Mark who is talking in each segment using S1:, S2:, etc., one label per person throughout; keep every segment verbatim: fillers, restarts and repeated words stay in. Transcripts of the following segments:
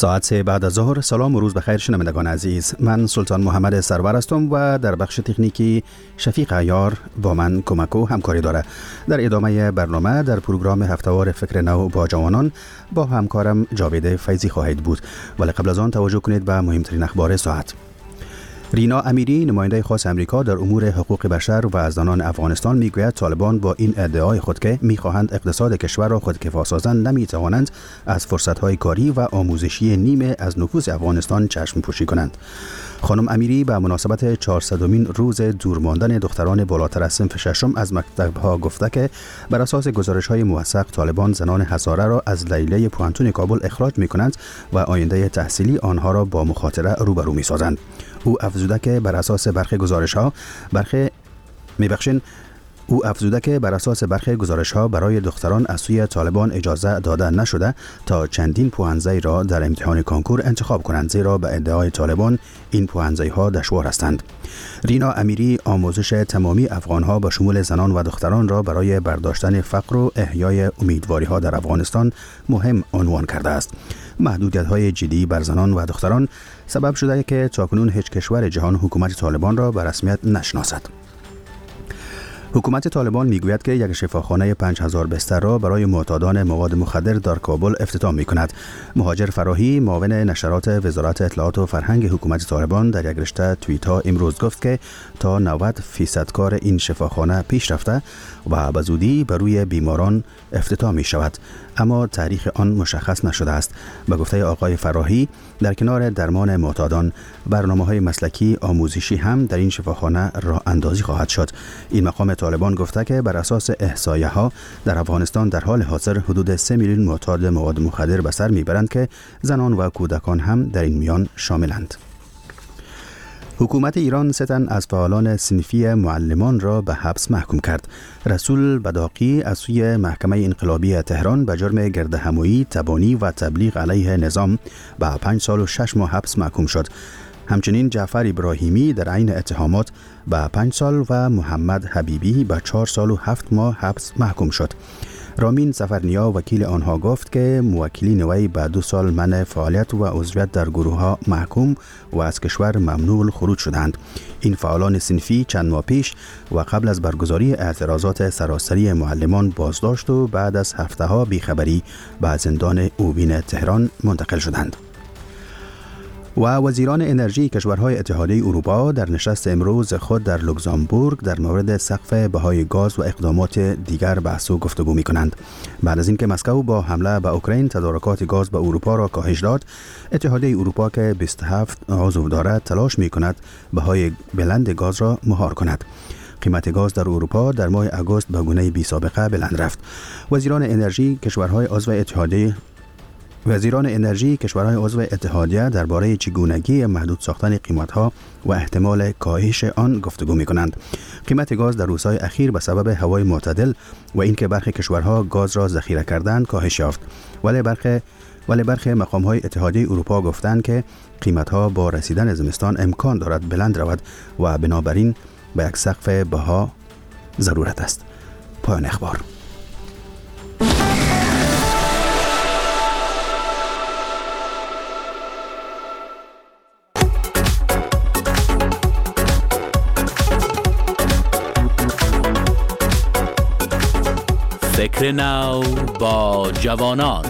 S1: ساعت سه بعد از ظهر. سلام و روز بخیر شنوندگان عزیز. من سلطان محمد سرور هستم و در بخش تکنیکی شفیق عیار با من کمک و همکاری داره. در ادامه برنامه در پروگرام هفتهوار فکر نو با جوانان با همکارم جاوید فیضی خواهید بود، ولی قبل از آن توجه کنید به مهمترین اخبار ساعت. رینا امیری، نماینده خاص امریکا در امور حقوق بشر و زنان افغانستان، میگوید طالبان با این ادعای خود که میخواهند اقتصاد کشور را خودکفا سازند نمیتوانند از فرصت‌های کاری و آموزشی نیمه از نفوذ افغانستان چشم پوشی کنند. خانم امیری به مناسبت چهارصدمین روز دور ماندن دختران بالاتر از صنف ششم از مکتب‌ها گفته که بر اساس گزارش‌های موثق طالبان زنان هزاره را از لیلیه پوانتون کابل اخراج می‌کنند و آینده تحصیلی آنها را با مخاطره روبرو می‌سازند. او افزوده که بر اساس برخی گزارش‌ها برخی می‌بخشند او افزوده که بر اساس برخی گزارش‌ها برای دختران از سوی طالبان اجازه داده نشده تا چندین پوهنځی را در امتحان کانکور انتخاب کنند، زیرا به ادعای طالبان این پوهنځی‌ها دشوار هستند. رینا امیری آموزش تمامی افغان‌ها به شمول زنان و دختران را برای برداشتن فقر و احیای امیدواری‌ها در افغانستان مهم عنوان کرده است. محدودیت‌های جدی بر زنان و دختران سبب شده که تاکنون هیچ کشور جهان حکومت طالبان را به رسمیت نشناسد. حکومت طالبان میگوید که یک شفاخانه پنج هزار بستر را برای معتادان مواد مخدر در کابل افتتاح میکند. مهاجر فراهی، معاون نشرات وزارت اطلاعات و فرهنگ حکومت طالبان، در یک رشته توییت ها امروز گفت که تا نود فیصد کار این شفاخانه پیش رفته و به زودی بر روی بیماران افتتاح می شود، اما تاریخ آن مشخص نشده است. به گفته آقای فراهی، در کنار درمان معتادان، برنامه‌های مسلکی آموزشی هم در این شفاخانه راه اندازی خواهد شد. این مقام طالبان گفته که بر اساس احصایه‌ها در افغانستان در حال حاضر حدود سه میلیون معتاد مواد مخدر به سر میبرند که زنان و کودکان هم در این میان شاملند. حکومت ایران سه تن از فعالان صنفی معلمان را به حبس محکوم کرد. رسول بداقی از سوی محکمه انقلابی تهران به جرم گردهمایی، تبانی و تبلیغ علیه نظام به پنج سال و شش ماه حبس محکوم شد. همچنین جعفر ابراهیمی در عین اتهامات به پنج سال و محمد حبیبی به چهار سال و هفت ماه حبس محکوم شد. رامین سفرنیا وکیل آنها گفت که موکلین وی به دو سال منع فعالیت و عضویت در گروه ها محکوم و از کشور ممنوع الخروج شدند. این فعالان صنفی چند ماه پیش و قبل از برگزاری اعتراضات سراسری معلمان بازداشت و بعد از هفته ها بیخبری به زندان اوبین تهران منتقل شدند. و وزیران انرژی کشورهای اتحادیه اروپا در نشست امروز خود در لوکزامبورگ در مورد سقف بهای گاز و اقدامات دیگر بحث و گفتگو می کنند. بعد از اینکه مسکو با حمله به اوکراین تدارکات گاز به اروپا را کاهش داد، اتحادیه اروپا که بیست و هفت عضو دارد تلاش می کند بهای بلند گاز را مهار کند. قیمت گاز در اروپا در ماه آگوست به گونه بی سابقه بلند رفت. وزیران انرژی کشورهای عضو اتحادیه وزیران انرژی کشورهای عضو اتحادیه درباره چگونگی محدود ساختن قیمت‌ها و احتمال کاهش آن گفتگو می‌کنند. قیمت گاز در روزهای اخیر به سبب هوای معتدل و اینکه برخی کشورها گاز را ذخیره کردند کاهش یافت، ولی برخی ولی برخی مقام‌های اتحادیه اروپا گفتند که قیمت‌ها با رسیدن زمستان امکان دارد بلند رود و بنابراین به یک سقف بها ضرورت است. پایان اخبار.
S2: فکر نو با جوانان.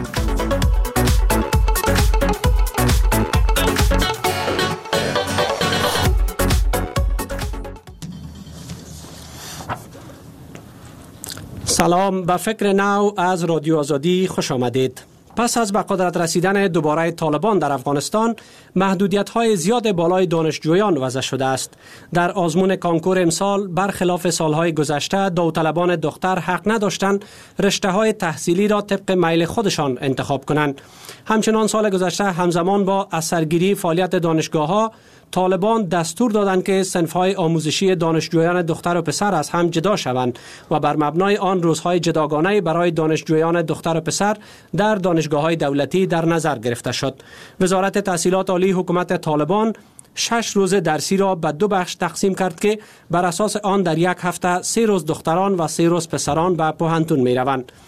S3: سلام، به فکر نو از رادیو آزادی خوش آمدید. پس از به قدرت رسیدن دوباره طالبان در افغانستان، محدودیت‌های زیاد بالای دانشجویان وضع شده است. در آزمون کانکور امسال برخلاف سالهای گذشته داوطلبان دختر حق نداشتند رشته‌های تحصیلی را طبق میل خودشان انتخاب کنند. همچنان سال گذشته همزمان با اثرگیری فعالیت دانشگاه‌ها، طالبان دستور دادند که صنف‌های آموزشی دانشجویان دختر و پسر از هم جدا شوند و بر مبنای آن روزهای جداگانه برای دانشجویان دختر و پسر در دانشگاه‌های دولتی در نظر گرفته شد. وزارت تحصیلات عالی حکومت طالبان شش روز درسی را به دو بخش تقسیم کرد که بر اساس آن در یک هفته سه روز دختران و سه روز پسران به پوهنتون می روند.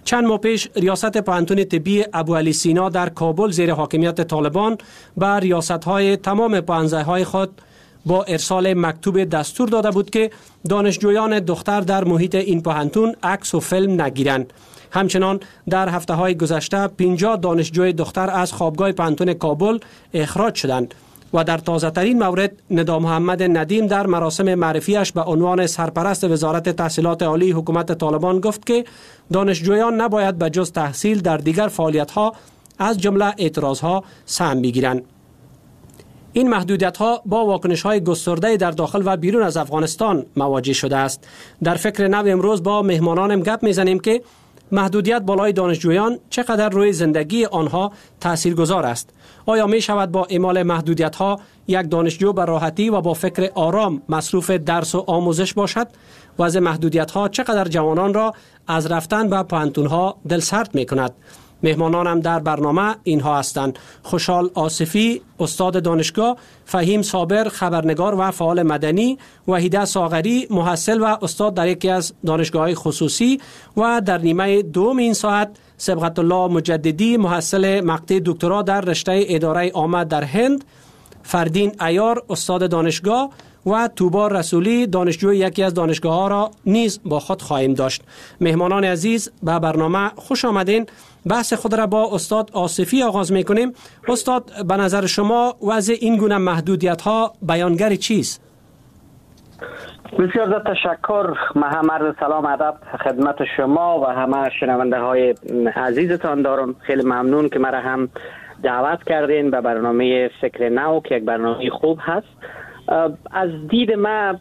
S3: چند ماه پیش ریاست پوهنتون طبی ابوعلی سینا در کابل زیر حاکمیت طالبان به ریاست‌های تمام پانزده‌های خود با ارسال مکتوب دستور داده بود که دانشجویان دختر در محیط این پوهنتون عکس و فیلم نگیرند. همچنان در هفته‌های گذشته پنجاه دانشجوی دختر از خوابگاه پوهنتون کابل اخراج شدند و در تازه‌ترین مورد ندا محمد ندیم در مراسم معرفیش به عنوان سرپرست وزارت تحصیلات عالی حکومت طالبان گفت که دانشجویان نباید به جز تحصیل در دیگر فعالیت‌ها از جمله اعتراض‌ها سهم بگیرند. این محدودیت‌ها با واکنش‌های گسترده در داخل و بیرون از افغانستان مواجه شده است. در فکر نو امروز با مهمانانم گپ می‌زنیم که محدودیت بالای دانشجویان چقدر روی زندگی آنها تاثیرگذار است. آیا می شود با اعمال محدودیت ها یک دانشجو به راحتی و با فکر آرام مصروف درس و آموزش باشد؟ وضع محدودیت ها چقدر جوانان را از رفتن به پوهنتون ها دلسرد می کند؟ مهمانانم در برنامه اینها هستند: خوشحال آصفی، استاد دانشگاه، فهیم صابر، خبرنگار و فعال مدنی، وحیده ساغری، محصل و استاد در یکی از دانشگاه‌های خصوصی، و در نیمه دوم این ساعت صبغت الله مجددی، محصل مقطع دکترا در رشته اداره عامه در هند، فردین عیار، استاد دانشگاه، و توبا رسولی، دانشجوی یکی از دانشگاه ها را نیز با خود خواهیم داشت. مهمانان عزیز، به برنامه خوش آمدین. بحث خود را با استاد آصفی آغاز می کنیم. استاد، به نظر شما وضع این گونه محدودیت ها بیانگر چیست؟
S4: بسیار زیاد تشکر. من هم عرض سلام ادب خدمت شما و همه شنونده های عزیزتان دارم. خیلی ممنون که مرا هم دعوت کردین به برنامه فکر نو که یک برنامه خوب هست. از دید من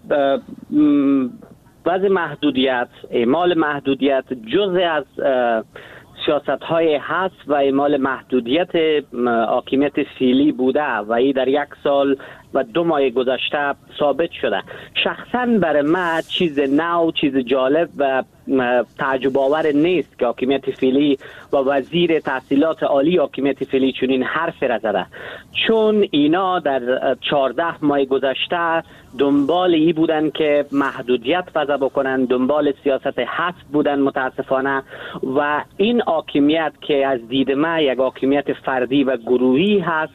S4: وضع محدودیت، اعمال محدودیت جزء از سیاست های هست و اعمال محدودیت حاکمیت فعلی بوده و این در یک سال و دو ماه گذشته ثابت شده. شخصا برای من چیز نو، چیز جالب و تعجب آور نیست که حاکمیت فعلی و وزیر تحصیلات عالی حاکمیت فعلی چنین حرف را زده، چون اینا در چهارده ماه گذشته دنبال ای بودن که محدودیت وضع بکنن، دنبال سیاست حذف بودن متاسفانه. و این حاکمیت که از دید من یک حاکمیت فردی و گروهی هست،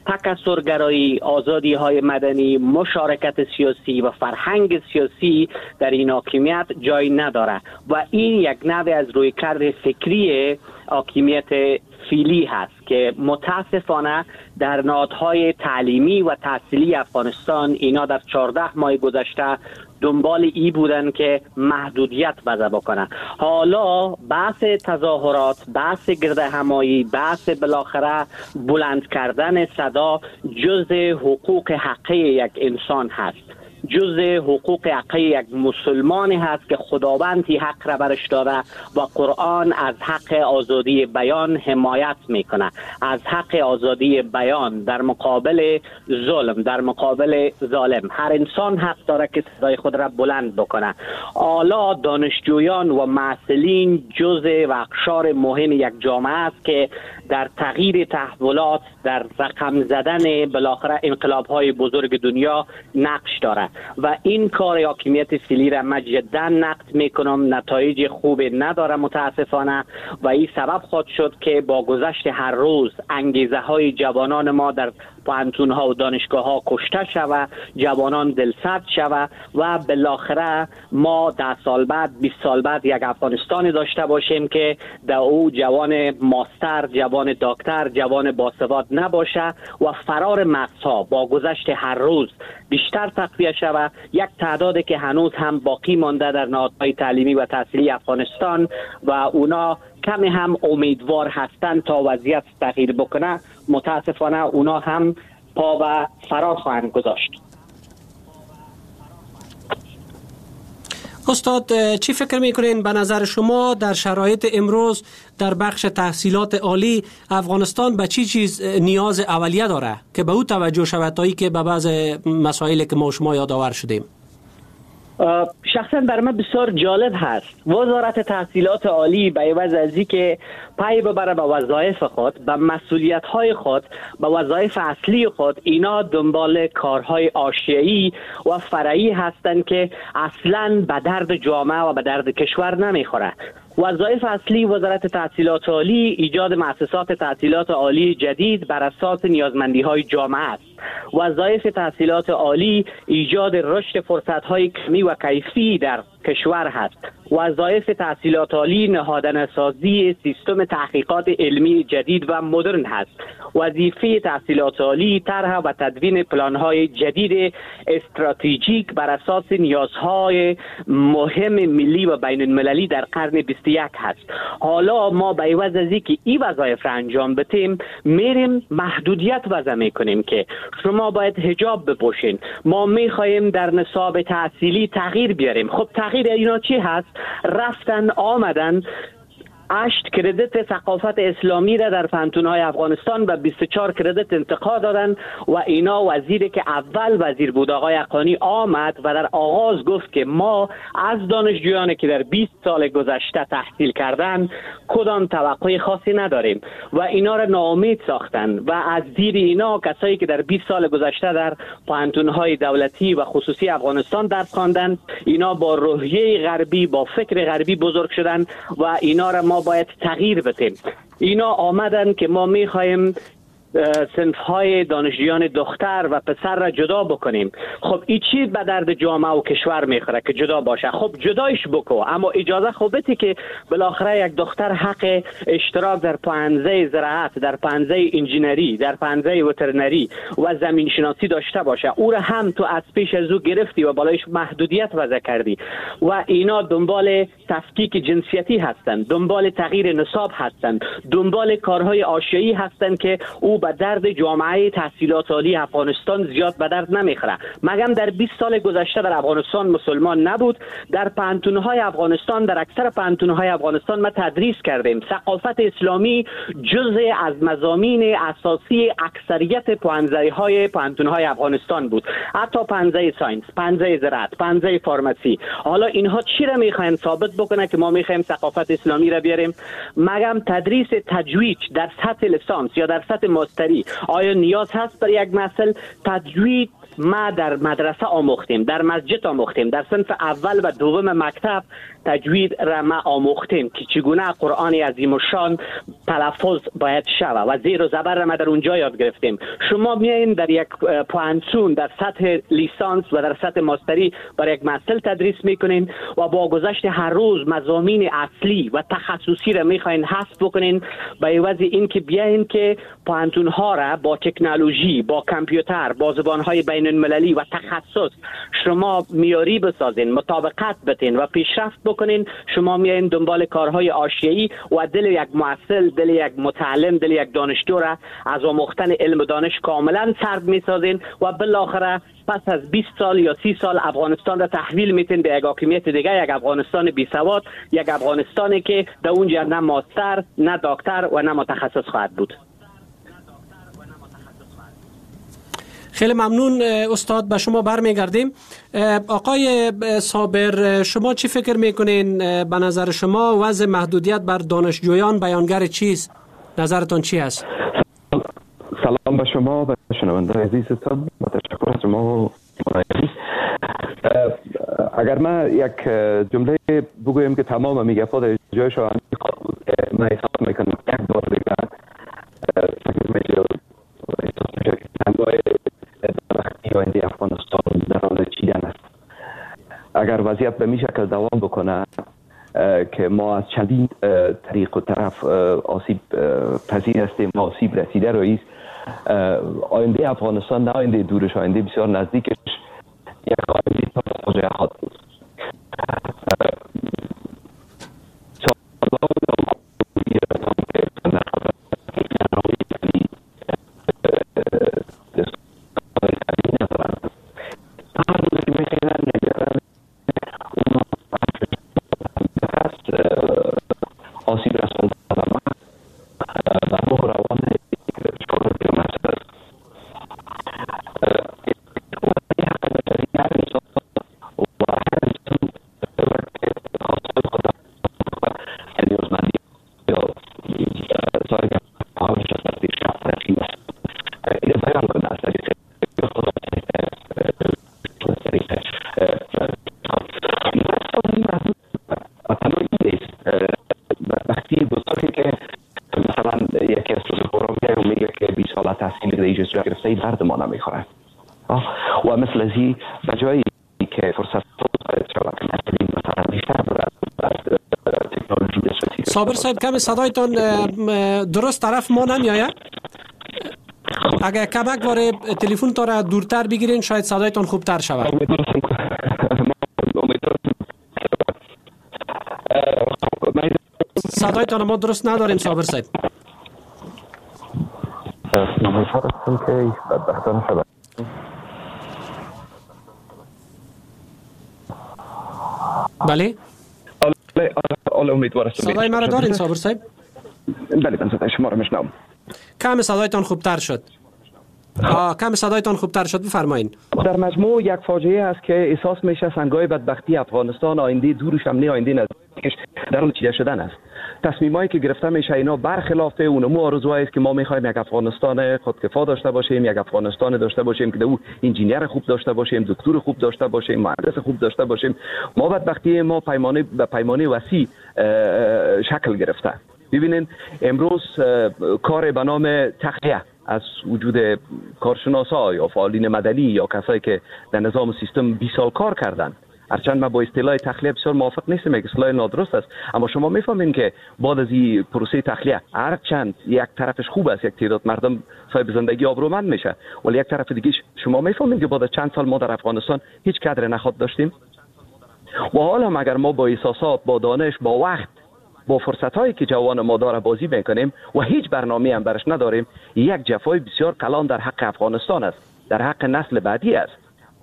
S4: تکثرگرایی، آزادی های مدنی، مشارکت سیاسی و فرهنگ سیاسی در این حاکمیت جای نداره و این یک نوع از رویکرد فکری حاکمیت فعلی هست که متاسفانه در نهادهای تعلیمی و تحصیلی افغانستان اینا در چهارده ماه گذشته دنبال ای بودن که محدودیت وضع بکنن. حالا بحث تظاهرات، بحث گرد همایی، بحث بالاخره بلند کردن صدا جزء حقوق حقیقی یک انسان هست، جزء حقوق حقیقی یک مسلمان هست که خداوندی حق را برش داده و قرآن از حق آزادی بیان حمایت میکنه، از حق آزادی بیان در مقابل ظلم، در مقابل ظالم. هر انسان حق داره که صدای خود را بلند بکنه. حالا دانشجویان و معلولین جزء و اقشار مهم یک جامعه است که در تغییر تحولات، در رقم زدن بالاخره انقلاب‌های بزرگ دنیا نقش داره و این کار حاکمیت فعلی را من جدا نقد میکنم. نتایج خوب نداره متاسفانه و این سبب خواهد شد که با گذشت هر روز انگیزه های جوانان ما در پوهنتون ها و دانشگاه ها کشته شود، جوانان دلسرد شود و بالاخره ما ده سال بعد، بیست سال بعد یک افغانستانی داشته باشیم که در او جوان ماستر، جوان دکتر، جوان باسواد نباشه و فرار مغزها با گذشت هر روز بیشتر تقویه شود. یک تعدادی که هنوز هم باقی مانده در نهادهای تعلیمی و تحصیلی افغانستان و اونا کمی هم امیدوار هستند تا وضعیت تغییر بکنه، متاسفانه اونا هم پا و فرار خواهند گذاشت.
S3: استاد، چی فکر میکنین به نظر شما در شرایط امروز در بخش تحصیلات عالی افغانستان به چی چیز نیاز اولیه داره که به او توجه شود تا ای که به بعض مسائلی که ما شما یادآور شدیم؟
S4: شخصا بر من بسیار جالب هست وزارت تحصیلات عالی به عوض از اینکه پی ببره به وظایف خود، به مسئولیت های خود، به وظایف اصلی خود، اینا دنبال کارهای حاشیه‌ای و فرعی هستند که اصلا به درد جامعه و به درد کشور نمیخوره. وظایف اصلی وزارت تحصیلات عالی ایجاد مؤسسات تحصیلات عالی جدید بر اساس نیازمندی‌های جامعه است. وظایف تحصیلات عالی ایجاد رشد فرصت‌های کمی و کیفی در کشور هست. وظایف تحصیلات عالی نهادینه سازی سیستم تحقیقات علمی جدید و مدرن هست. وظیفه تحصیلات عالی طرح و تدوین پلان‌های جدید استراتژیک بر اساس نیازهای مهم ملی و بین المللی در قرن بیست و یک هست. حالا ما به عوض از اینکه این وظایف را انجام بدیم میریم محدودیت وضع میکنیم که شما باید حجاب بپوشین. ما میخواهیم در نصاب تحصیلی تغییر بیاریم. خب تغییر اینا چی هست؟ رفتن آمدن هشت کردیت ثقافت اسلامی را در پانتون‌های افغانستان و بیست و چهار کردیت انتقا دادن و اینا وزیری که اول وزیر بود آقای حقانی آمد و در آغاز گفت که ما از دانشجویانی که در بیست سال گذشته تحصیل کردن کدام توقع خاصی نداریم و اینا را ناامید ساختن و از زیر اینا کسایی که در بیست سال گذشته در پانتون‌های دولتی و خصوصی افغانستان درس خواندن اینا با روحیه غربی با فکر غربی بزرگ شدن و اینا را ما باید تغییر بدیم. اینا آمدن که ما میخوایم صنف‌های دانشجویان دختر و پسر را جدا بکنیم. خب این چی به درد جامعه و کشور میخوره که جدا باشه؟ خب جدایش بکو، اما اجازه خوبتی که بالاخره یک دختر حق اشتراک در پانزه زراعت، در پانزه انجینری، در پانزه وترنری و زمین شناسی داشته باشه. او را هم تو از پیش از او گرفتی و بالایش محدودیت وضع کردی و اینا دنبال تفکیک جنسیتی هستند، دنبال تغییر نصاب هستند، دنبال کارهای آشیایی هستند که او به درد جامعه تحصیلات عالی افغانستان زیاد به درد نمیخوره. مگم در بیست سال گذشته در افغانستان مسلمان نبود؟ در پانتون‌های افغانستان، در اکثر پانتون‌های افغانستان ما تدریس کردیم. ثقافت اسلامی جزء از مضامین اساسی اکثریت پانزه‌های پانتون‌های افغانستان بود. حتی پانزه ساینس، پانزه زراعت، پانزه فارمسی. حالا اینها چی را میخواین ثابت بکنه که ما میخوایم ثقافت اسلامی را بیاریم؟ مگم تدریس تجوید در سطح لیسانس یا در سطح ماستری آیا نیاز هست برای یک مسئله تجوید؟ ما در مدرسه آموختیم، در مسجد آموختیم، در صنف اول و دوم مکتب تجوید را ما آموختیم که چگونه قرآن عظیم الشان تلفظ باید شود و زیر و زبر را ما در اونجا یاد گرفتیم. شما میایین در یک پوانسون در سطح لیسانس و در سطح ماستری برای یک مسئله تدریس میکنین و با گذشت هر روز مضامین اصلی و تخصصی را میخواین حذف بکنین به عوض این که بیاین که پوانتون ها را با تکنولوژی، با کامپیوتر، با زبان های بین المللی و تخصص شما میاری بسازین، مطابقت بدین و پیشرفت بکنین. شما میایین دنبال کارهای آشیایی و دل یک محصل، دل یک متعلم، دل یک دانشجو را از آموختن علم و دانش کاملا سرد میسازین و بالاخره پس از بیست سال یا سی سال افغانستان را تحویل میتین به یک حاکمیت دیگه، یک افغانستان بی سواد، یک افغانستانی که در اونجا نه ماستر، نه دکتر و نه متخصص خواهد بود.
S3: خیلی ممنون استاد، به شما برمیگردیم. آقای صابر، شما چی فکر میکنین؟ به نظر شما وضع محدودیت بر دانشجویان بیانگر چیست؟ نظرتان چی است؟
S5: سلام به شما و شنونده عزیزتان و تشکر از شما. اگر من یک جمله بگویم که تمام میگفت در جایش رو من احساس میکنم یک دور دیگر فکر میشه احساس میشه که تنگای درختی آینده افغانستان در حال چیدن است. اگر وضعیت به می شکل دوام بکنه که ما از چندین طریق و طرف آسیب پذیر هستیم، ما آسیب رسیده رئیس، آینده افغانستان نه آینده دورش، آینده بسیار نزدیکش یک آینده فاجعه خواهد بود. میگه ایجاز گرفته این درد ما نمیخوره. و مثل ازی بجایی که فرصت شود که نسلی مثلا بیشتر برد تکنولوژی دسترسی.
S3: صابر صاحب کم صدایتان درست طرف ما نمیآید؟ اگر کمک واره تلفن تا را دورتر بگیرین شاید صدایتان خوبتر شود. صدایتان ما درست نداریم صابر صاحب.
S5: امیدوارم که بدبختانه شود.
S3: بله؟
S5: آله امیدوارم.
S3: صدای مرا دارین صابر صاحب؟
S5: بله من صدای شما را میشنوم.
S3: کم صدایتان خوبتر شد. آه کم صدایتان خوبتر شد بفرمایین.
S5: در مجموع یک فاجعه است که احساس میشه سنگای بدبختی افغانستان آینده دورش هم نه آینده نزدیکش در حال چیده شدن است. تصمیمایی که گرفته میشه اینا برخلاف اون آرزوهایی است که ما میخوایم یک افغانستان خودکفا داشته باشیم، یک افغانستان داشته باشیم که او انجینیر خوب داشته باشیم، دکتر خوب داشته باشیم، مهندس خوب داشته باشیم. ما بدبختی ما پیمانه به پیمانه وسیع شکل گرفته. ببینید امروز کار به نام تخلیه از وجود کارشناسا یا فعالین مدنی یا کسایی که در نظام سیستم بیست سال کار کردن، هرچند من با اصطلاح تخلیه بسیار موافق نیستم، یک اصطلاح نادرست است، اما شما میفهمین که بعد از این پروسه تخلیه هرچند یک طرفش خوب است، یک تعداد مردم صاحب زندگی آبرومند میشه، ولی یک طرف دیگه شما میفهمین که بعد از چند سال ما در افغانستان هیچ کدر نخود داشتیم. و حالا اگر ما با احساسات، با دانش، با وقت، با فرصت‌هایی که جوان ما داره بازی میکنیم و هیچ برنامه‌ای هم برش نداریم، یک جفای بسیار کلان در حق افغانستان است، در حق نسل بعدی است.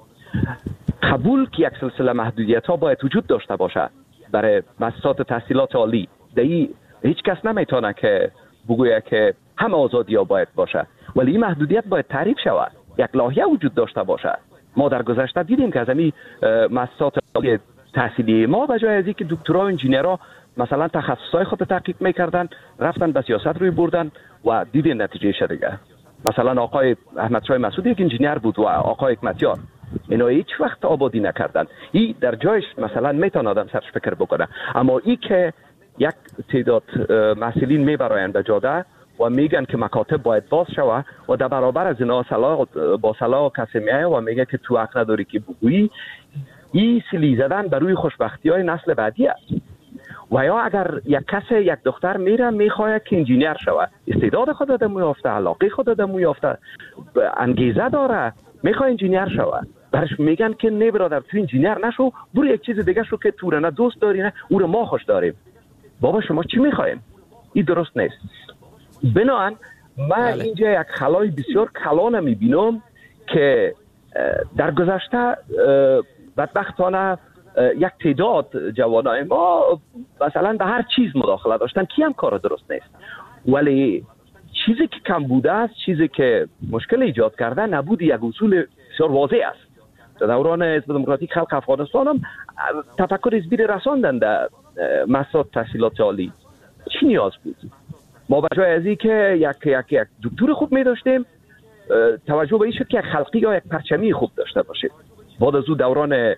S5: قبول که یک سلسله محدودیت‌ها باید وجود داشته باشه برای مؤسسات تحصیلات عالی. دایی هیچ کس نمیتونه که بگویه که همه آزادی‌ها باید باشه، ولی این محدودیت باید تعریف شود، یک لایحه وجود داشته باشه. ما در گذشته دیدیم که از این مؤسسات عالی تحصیلی ما به جای از اینکه دکترا و انجینرها مثلا تخصصهای خود تحقیق میکردن رفتن به سیاست روی بردن و دیدین نتیجه شده دیگه. مثلا آقای احمد شاه مسعود یک انجینیر بود و آقای حکمتیار اینا هیچ وقت آبادی نکردن. این در جایش مثلا میتونه آدم سرش فکر بکنه، اما این که یک تعداد مسئولین میبراین به جاده و میگن که مکاتب باید باز شوه و در برابر از اینا صلاح با صلاح کسی میایه و میگه که تو حق نداری که بگویی، این سلی زدن بر روی خوشبختی های نسل بعدی است. و یا اگر یک کس یک دختر میره میخواد که انجینیر شود، استعداد خود داده میافته، علاقه خود داده میافته، انگیزه داره، میخواد انجینیر شود، برش میگن که نه برادر تو انجینیر نشو، برو یک چیز دیگه شو که تو نه دوست داری نه او رو ما خوش داریم. بابا شما چی میخواین؟ این درست نیست. بنابراین من اینجا یک خلای بسیار کلان میبینم که در گذشته بدبختانه یک تعداد جوانای ما مثلا به هر چیز مداخله داشتن که هم کار درست نیست، ولی چیزی که کم بوده است، چیزی که مشکل ایجاد کرده نبود یک اصول بسیار واضح است. در دوران حزب دموکراتیک خلق افغانستان هم تفکر حزبی رساندن در مؤسسات تحصیلات عالی. چی نیاز بود؟ ما به جای از این که یک یک یک دکتر خوب می داشتیم، توجه به این شد که یک خلقی یا یک پرچمی خوب داشته باشیم. بعد از اون دوران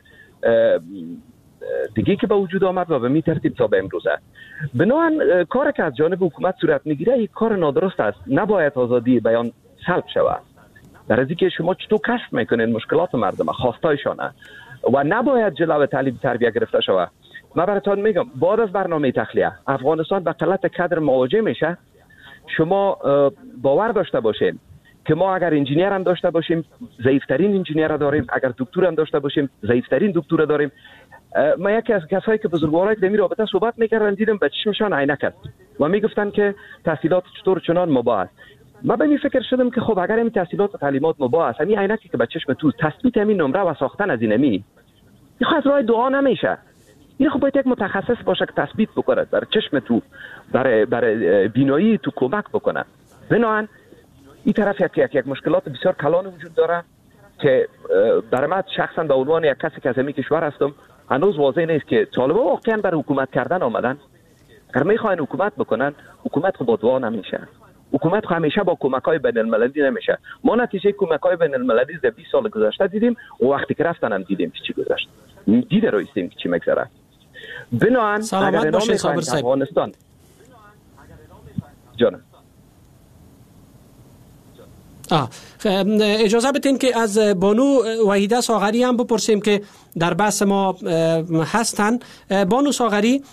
S5: دیگه که به وجود آمد و به می ترتیب تا به امروزه. بنابراین کاری که از جانب حکومت صورت میگیره یک کار نادرست است. نباید آزادی بیان سلب شود. در از اینکه شما چطور کشف میکنین مشکلات مردم، خواستایشانه، و نباید جلوه تعلیم تربیت گرفته شود. من براتون میگم بعد از برنامه تخلیه افغانستان به قلت کادر مواجه میشه. شما باور داشته باشین که ما اگر انجینیر هم داشته باشیم ضعیفترین انجینیر داریم، اگر دکتر هم داشته باشیم ضعیفترین دکتر داریم. ما یکی از کسایی که بزرگوارای در این رابطه صحبت میکردن دیدم به چشمشان عینک است و میگفتن که تحصیلات چطور چنان مباح است. من به این فکر شدم که خب اگر این تحصیلات و تعلیمات مباح است، همین عینکی که به چشم تو تثبیت همین نمره و ساختن از این می این خود از راه دعا نمیشه. این خب باید یک متخصص باشه که تثبیت بکنه برای چشم تو، برای برای بینایی تو کمک بکنه. بنابراین این طرف یک یک, یک مشکلات بسیار کلان وجود داره که برای من شخصا به عنوان یک کسی که از این کشور هستم هنوز واضح نیست که طالبان واقعا برای حکومت کردن آمدن. اگر میخواین حکومت بکنن، حکومت خب با دعا نمیشه. حکومت خب همیشه با کمک‌های بین‌المللی نمیشه. ما نتیجه کمک‌های بین‌المللی در بیست سال گذشته دیدیم و وقتی که رفتن هم دیدیم چی گذشت. دیده رو استیم که چی میگذره. بنابراین
S3: سلامت باشید صابر صاحب.
S5: افغانستان جان
S3: آه. اجازه بدین که از بانو وحیده ساغری هم بپرسیم که در بحث ما هستن. بانو ساغری،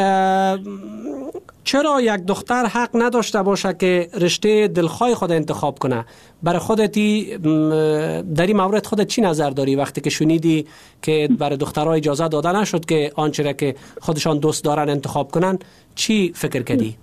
S3: چرا یک دختر حق نداشته باشه که رشته دلخواه خود انتخاب کنه؟ برای خودتی در این مورد خودت چی نظر داری وقتی که شنیدی که برای دخترها اجازه داده نشد که آنچه را که خودشان دوست دارن انتخاب کنن؟ چی فکر کردی؟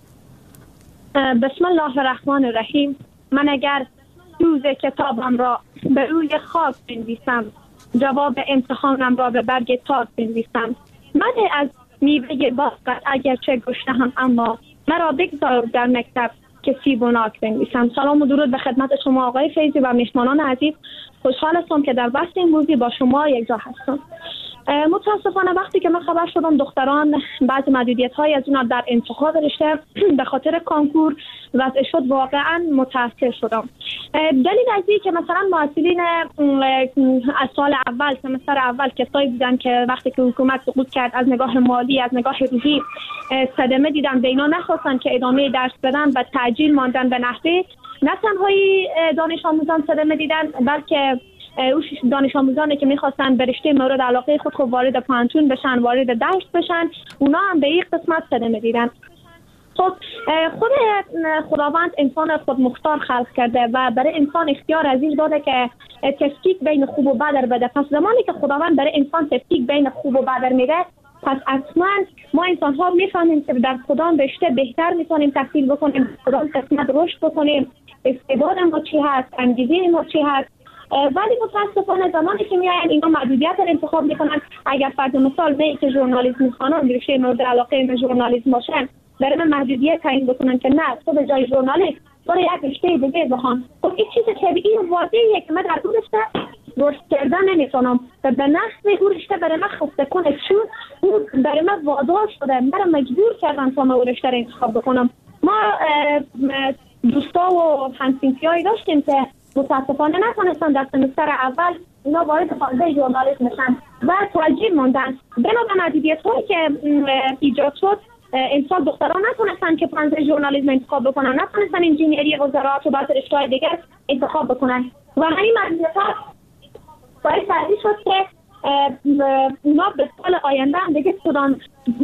S6: بسم الله الرحمن الرحیم. من اگر روز کتابم را به روی خاک بنویسم، جواب امتحانم را به برگ تاک بنویسم، من از میوه باغت اگرچه گشته هم اما مرا بگذار در مکتب که سیب و ناک بنویسم. سلام و درود به خدمت شما آقای فیضی و مهمانان عزیز. خوشحال هستم که در بحث این موضوع با شما یک جا هستم. متاسفانه وقتی که من خبر شدم دختران بعض محدودیت های از اونا در انتخاب رشته به خاطر کانکور وضع شد، واقعا متاثر شدم. دلیل از این که مثلا محصلین از سال اول سمستر اول کسایی بودن که وقتی که حکومت سقوط کرد از نگاه مالی از نگاه روحی صدمه دیدن، به اینا نخواستن که ادامه درس بدن و تعجیل ماندن به نحوه. نه تنهایی دانش آموزان صدمه دیدن، بلکه اوش دانش آموزانی که میخواستن به رشته مورد علاقه خود خود وارد پانتون بشن، وارد درس بشن، اونا هم به این قسمت صدمه دیدن. خب خود خداوند انسان خود مختار خلق کرده و برای انسان اختیار عزیز داده که تفکیک بین خوب و بد بده. پس زمانی که خداوند برای انسان تفکیک بین خوب و بد میده، پس اصلا ما انسان ها میفهمیم که در کدام رشته بهتر میتونیم تحصیل بکنیم، کدام قسمت رشد بکنیم، استعداد ما چی هست، انگیزه ما چی هست. ولی متاسفانه زمانی که میاین اینا محدودیت رو انتخاب میکنن، اگر فرض مثال نه که ژورنالیسم میخوانن رشته مورد علاقه من ژورنالیسم باشن، برای من محدودیت تعیین بکنن که نه تو به جای ژورنالیسم برای یک رشته دیگه بخوان. خب این چیز طبیعی و واضحیه که من در اون رشته رشد کردن نمیتونم و به نحوی اون رشته برای من خسته کنه، چون اون برای من وادار شده، من مجبور کردن تا من اون رشته رو انتخاب بکنم. ما دوستا و همسنفیایی داشتیم که متاسفانه نتونستن در سمستر اول اینا وارد فاز ژورنالیسم بشن و تعجیل موندن. بنا به محدودیت هایی که ایجاد شد، امسال دختران نتونستن که فاز ژورنالیسم انتخاب بکنن، نتونستن انجینیری و زراعت و بعضی رشته‌های دیگر انتخاب بکنن و همین محدودیت ها باعث تحریک شد که اونا به سال آینده هم دیگه سودان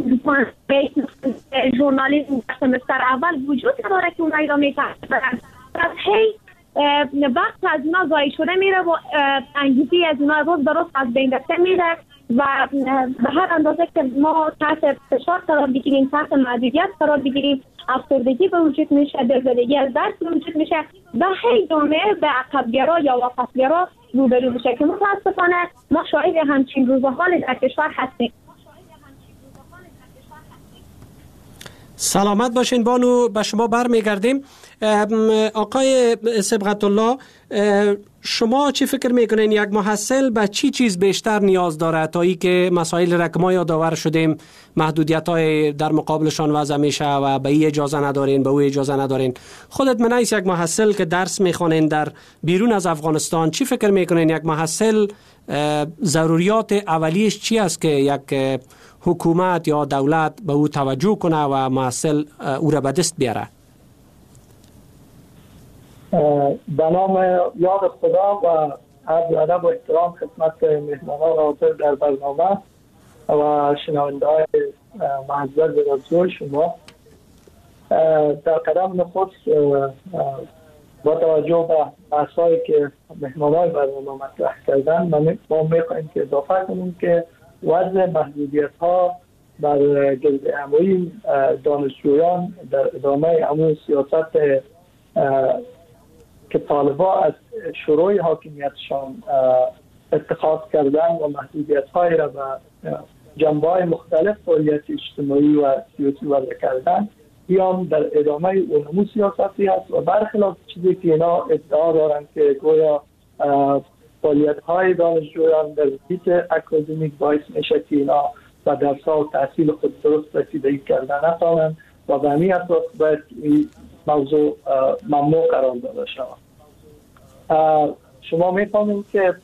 S6: ژورنالیسم در سمستر اول وجود نداره که اونا ادامه تحصیل بدن. پس هی وقت از اونا ضایع شده میره و انگیزه از اونا روز به روز از بین رفته میره و به هر اندازه که ما تحت فشار قرار بگیریم، تحت محدودیت قرار بگیریم، افسردگی به وجود میشه، دلزدگی از درس به وجود میشه و هی جامعه به عقبگرا یا واپسگرا روبرو میشه که متاسفانه ما شاهد همچین روزحالی در کشور هستیم.
S3: سلامت باشین بانو، به شما برمیگردیم. آقای صبغت الله، شما چی فکر میکنین یک محصل به چی چیز بیشتر نیاز داره تا ای که مسائل را که ما یادآور شدیم محدودیت های در مقابلشان وضع میشه و به این اجازه ندارین، به او اجازه ندارین؟ خودت منیس یک محصل که درس میخوانین در بیرون از افغانستان، چی فکر میکنین یک محصل ضروریات اولیش چی است که یک حکومت یا دولت به او توجه کنه و محصل او را به دست بیاره؟
S7: به نام یاد خدا و عرض ادب و احترام خدمت مهمانان حاضر در برنامه و شنونده های معزز رادیو شما، در قدم نخست با توجه به بحثایی که مهمانان برنامه مطرح کردن، ما میخواهیم که اضافه کنیم که وضع محدودیت ها بر گرد همایی دانشجویان در ادامه همون سیاست که طالبا از شروع حاکمیتشان اتخاذ کردن و محدودیت های را به جنبه های مختلف فعالیت اجتماعی و سیاسی وضع کردن، بیان در ادامه اونمو سیاستی هست و برخلاف چیزی که اینا ادعا دارند که گویا فعالیت های دانشجویان در محیط اکادمیک باعث میشه که اینا و در سال تحصیل خود درست رسیدگی کردن نتوانند و به همین اساس باید این موضوع ممنوع قرار داده شود. شما می‌فهمید که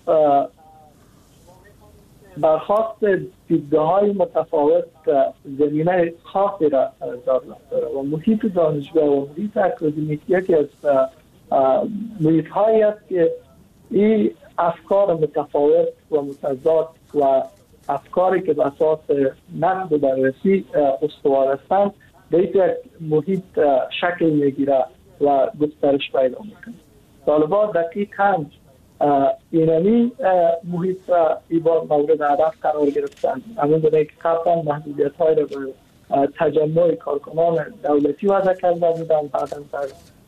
S7: برخواست دیدگاه‌های متفاوت زمینه خاصی را دارد و محیط دانشگاه و محیط اکادمیک یکی از محیط هایی است که این افکار متفاوت و متضاد و افکاری که به اساس نقد و بررسی استوار هستند به یک محیط شکل میگیره و گسترش پیدا میکنه. طالبان دقیقاً اینمی محیط را ای بار مورد هدف قرار گرفتند. همون گونه که قبلا محدودیت های را به تجمع کارکنان دولتی وضع کرده بودند، بعدا در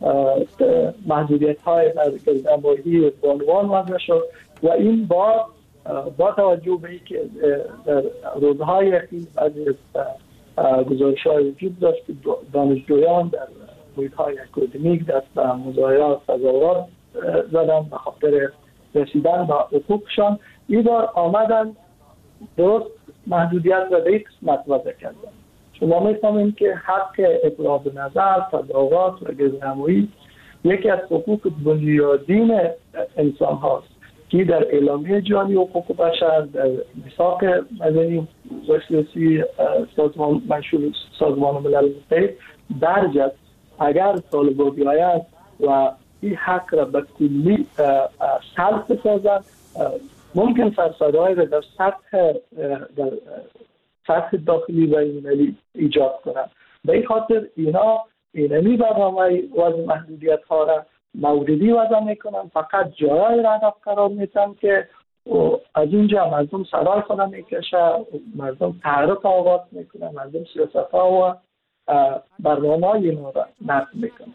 S7: محدودیت های در گردنباهی بانوان وضع شد و این بار با توجه به اینکه در روزهای اخیر بعضی از گزارش های وجود داشت که دانشجویان در محیط های اکادمیک دست به مظاهرات تظاهرات زدن به خاطر رسیدن به حقوقشان، این بار آمدن درست محدودیت را به یک قسمت وضع کردن. شما می‌فهمید که حق ابراز نظر، تظاهرات و گردنمایی یکی از حقوق بنیادین انسان هاست که در اعلامیه جهانی حقوق بشر، در میثاق مدنی و سیاسی سازمان منشور سازمان ملل متحد درج است. اگر طالبان بیایند و این حق را به کلی سلب بسازند، ممکن فرسوده‌ای را در سطح در سطح داخلی و المللی ایجاد کنند. به این خاطر اینا اینمی برنامه وضع محدودیت ها را موردی وضع میکنن، فقط جایی را هدف قرار میتن که از اینجا مردم صدای خودم میکشه، مردم تعرف آغاز میکنن، مردم سیاست ها و برنامه های اینا را نقد میکنن.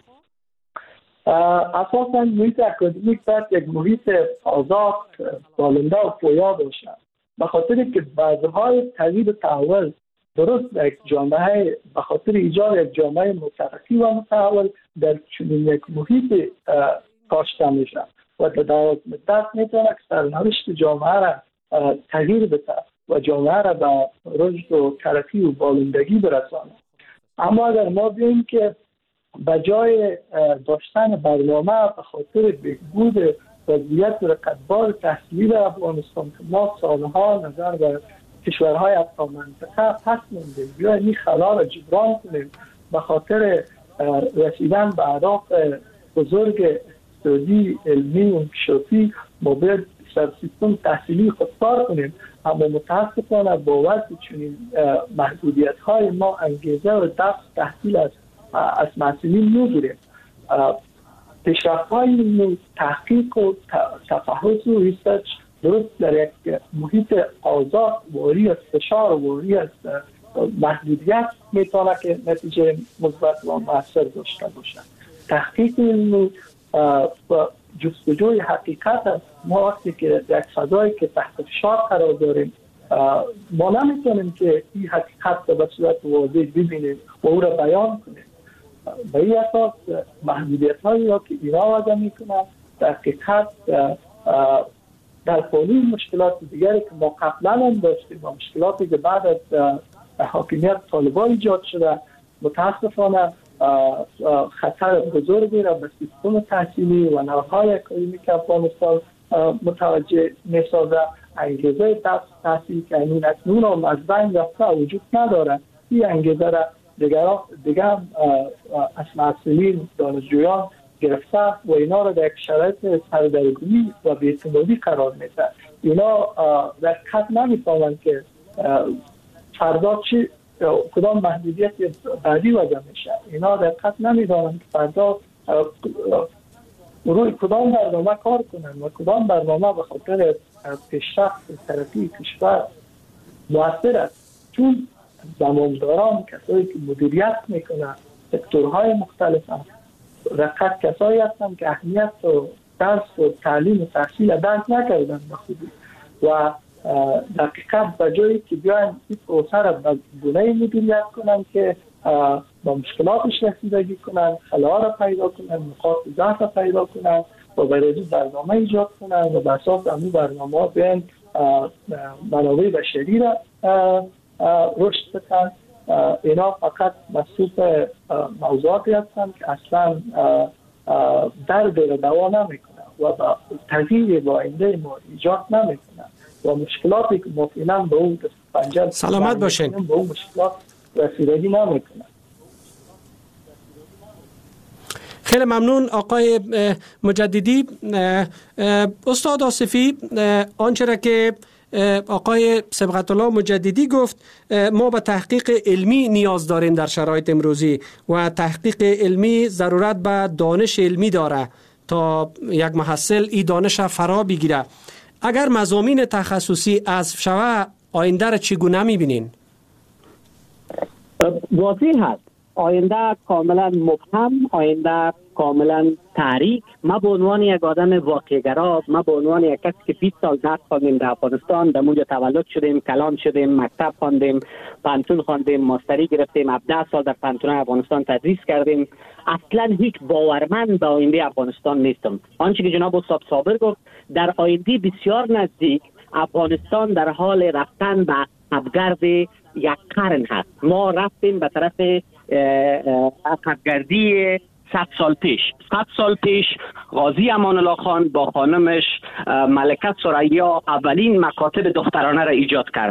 S7: اساسا محیط اکادمیک باید یک محیط آزاد، بالنده و پویا باشه، به خاطر که بعضهای تغییر تحول درست در یک جامعه به خاطر ایجاد یک جامعه مترقی و متحول در چنین یک محیط کاشته میشه و در دراز مدت میتونه که سرنوشت جامعه را تغییر بده و جامعه را به رشد و ترقی و بالندگی برسانه. اما اگر ما ببینیم که به جای داشتن برنامه به خاطر بهبود وضعیت رقابت تحصیلی در افغانستان که ما سالها نظر به کشورهای اطراف منطقه پس موندیم، بیایم این خلا را جبران کنیم به خاطر رسیدن به اهداف بزرگ اقتصادی، علمی و انکشافی، ما باید سیستم تحصیلی خود کار کنیم. اما متاسفانه با وجه چنین محدودیت های ما انگیزه و دست تحصیل از از مسئولین میگیریم. پیشرفت های تحقیق و تفحص و ریسرچ درست در یک محیط آزاد واری از فشار و واری از محدودیت میتونه که نتیجه مثبت و مؤثر داشته باشه. تحقیق علمی و جستجوی حقیقت است. ما وقتی که در یک فضایی که تحت فشار قرار داریم، ما نمیتونیم که این حقیقت را به صورت واضح ببینیم و او را بیان کنیم. به این اساس محدودیت هایی را که اینا وضع میکنن در حقیقت در پولی مشکلات دیگری که ما قبلا هم داشتیم و مشکلاتی که بعد از حاکمیت طالبان ایجاد شده، متاسفانه خطر بزرگی را به سیستم تحصیلی و نوهای اکادمیک افغانستان متوجه میسازه. انگیزه تحصیل که اینون اکنون هم از بین رفته وجود نداره. این انگیزه را دیگه هم از مسئولین دانشجویان گرفته و اینا را در یک شرایط سردرگمی و بی‌اعتمادی قرار میده. اینا در حقیقت نمیفهمند که فردا چی کدام محدودیت بعدی وضع میشه. اینا در حقیقت نمیفهمند که فردا روی کدام برنامه کار کنند و کدام برنامه به خاطر پیشرفت و ترقی کشور مؤثر است. چون زمامداران، کسایی که مدیریت میکنن سکتورهای مختلف هم رقت کسایی هستن که اهمیت و درس و تعلیم و تحصیل درک نکردن به خوبی و دقیقت به جایی که بیاین این پروسه را به گونه مدیریت کنن که با مشکلاتش رسیدگی کنن، خلاها را پیدا کنن، نقاط ضعف را پیدا کنن و برای برنامه ایجاد کنن و به اساس همون برنامه ها بیاین منابع بشری را رشد بدن. اینا فقط مصروف موضوعاتی هستند که اصلا درد را دوا نمیکنن و با تغییر با آینده ما ایجاد نمیکنن و مشکلاتی که ما فعلا به اون پنجه
S3: سلامت باشین
S7: به اون مشکلات رسیدگی نمیکنن.
S3: خیلی ممنون آقای مجددی. استاد آصفی، آنچه را که آقای صبغت الله مجددی گفت، ما به تحقیق علمی نیاز داریم در شرایط امروزی و تحقیق علمی ضرورت به دانش علمی داره تا یک محصل این دانش فرا بگیره. اگر مضامین تخصصی حذف شوه آینده را چگونه می‌بینین؟
S4: واضح هست آینده کاملا مبهم، آینده کاملا تاریک. ما به عنوان یک آدم واقع‌گرا، ما به عنوان یک کسی که بیست سال درس خواندیم در افغانستان، در اونجا تولد شدیم، کلان شدیم، مکتب خواندیم، پانتون خواندیم، ماستری گرفتیم، هفده سال در پانتون افغانستان تدریس کردیم، اصلا هیچ باورمند به آینده افغانستان نیستم. آنچه که جناب استاد صابر گفت، در آینده بسیار نزدیک افغانستان در حال رفتن به عقب‌گرد یک قرن هست. ما رفتیم به طرف عقب‌گردی صد سال پیش. صد سال پیش غازی امان الله خان با خانمش ملکه ثریا اولین مکاتب دخترانه را ایجاد کرد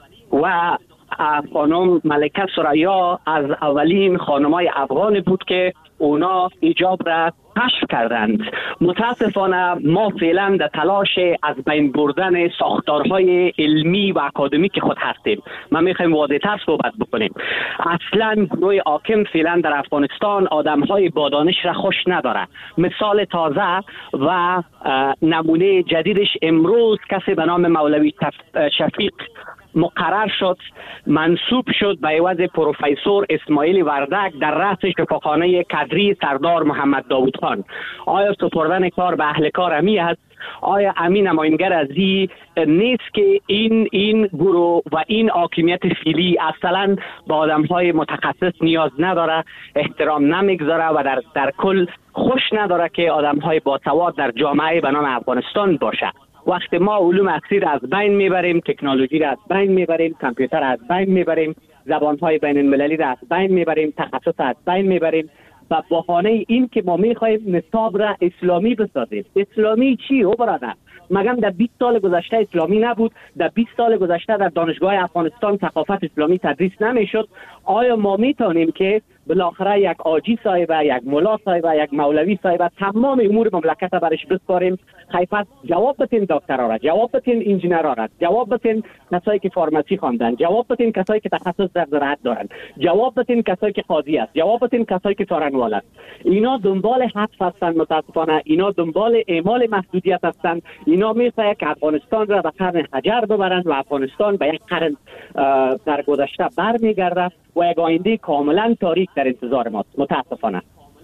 S4: و خانم ملکه ثریا از اولین خانمای افغان بود که اونا ایجاب را کشف کردند. متاسفانه ما فعلا در تلاش از بین بردن ساختارهای علمی و اکادمیک خود هستیم. ما میخوایم واضح‌تر صحبت بکنیم. اصلا گروه حاکم فعلا در افغانستان آدمهای با دانش را خوش نداره. مثال تازه و نمونه جدیدش امروز کسی به نام مولوی شفیق مقرر شد، منصوب شد به عوض پروفسور اسماعیل وردک در رأس شفاخانه کدری سردار محمد داوود خان. آیا سپردن کار به اهل کار امی است؟ آیا امین نماینگر از این نیست که این این گروه و این حاکمیت فعلی اصلا با آدم‌های متخصص نیاز نداره، احترام نمیگذاره و در در کل خوش نداره که آدم‌های باسواد در جامعه به نام افغانستان باشه؟ وقتی ما علوم اصلی را از بین میبریم، تکنولوژی را از بین میبریم، کامپیوتر را از بین میبریم، زبانهای بین المللی را از بین میبریم، تخصص را از بین میبریم و بهانه این که ما میخوایم نصاب را اسلامی بسازیم. اسلامی چی او برادر؟ مگم در بیست سال گذشته اسلامی نبود؟ در بیست سال گذشته در دانشگاه افغانستان ثقافت اسلامی تدریس نمیشد؟ آیا ما میتونیم که بالاخره یک حاجی صاحب، یک ملا صاحب، یک مولوی صاحب تمام امور مملکت برش بسپاریم؟ خیفت جواب بتین دکترها را، جواب بتین انجینرها را، جواب بتین کسایی که فارمسی خواندن، جواب بتین کسایی که تخصص در زراعت دارن، جواب بتین کسایی که قاضی است، جواب بتین کسایی که سارنوال است. اینا دنبال حذف هستند، متاسفانه اینا دنبال اعمال محدودیت هستند. اینا میخواهند که افغانستان را به قرن حجر ببرند و افغانستان به یک قرن در گذشته برمیگرده و یک آینده کاملا تاریک در انتظار ماست. متاسفانه.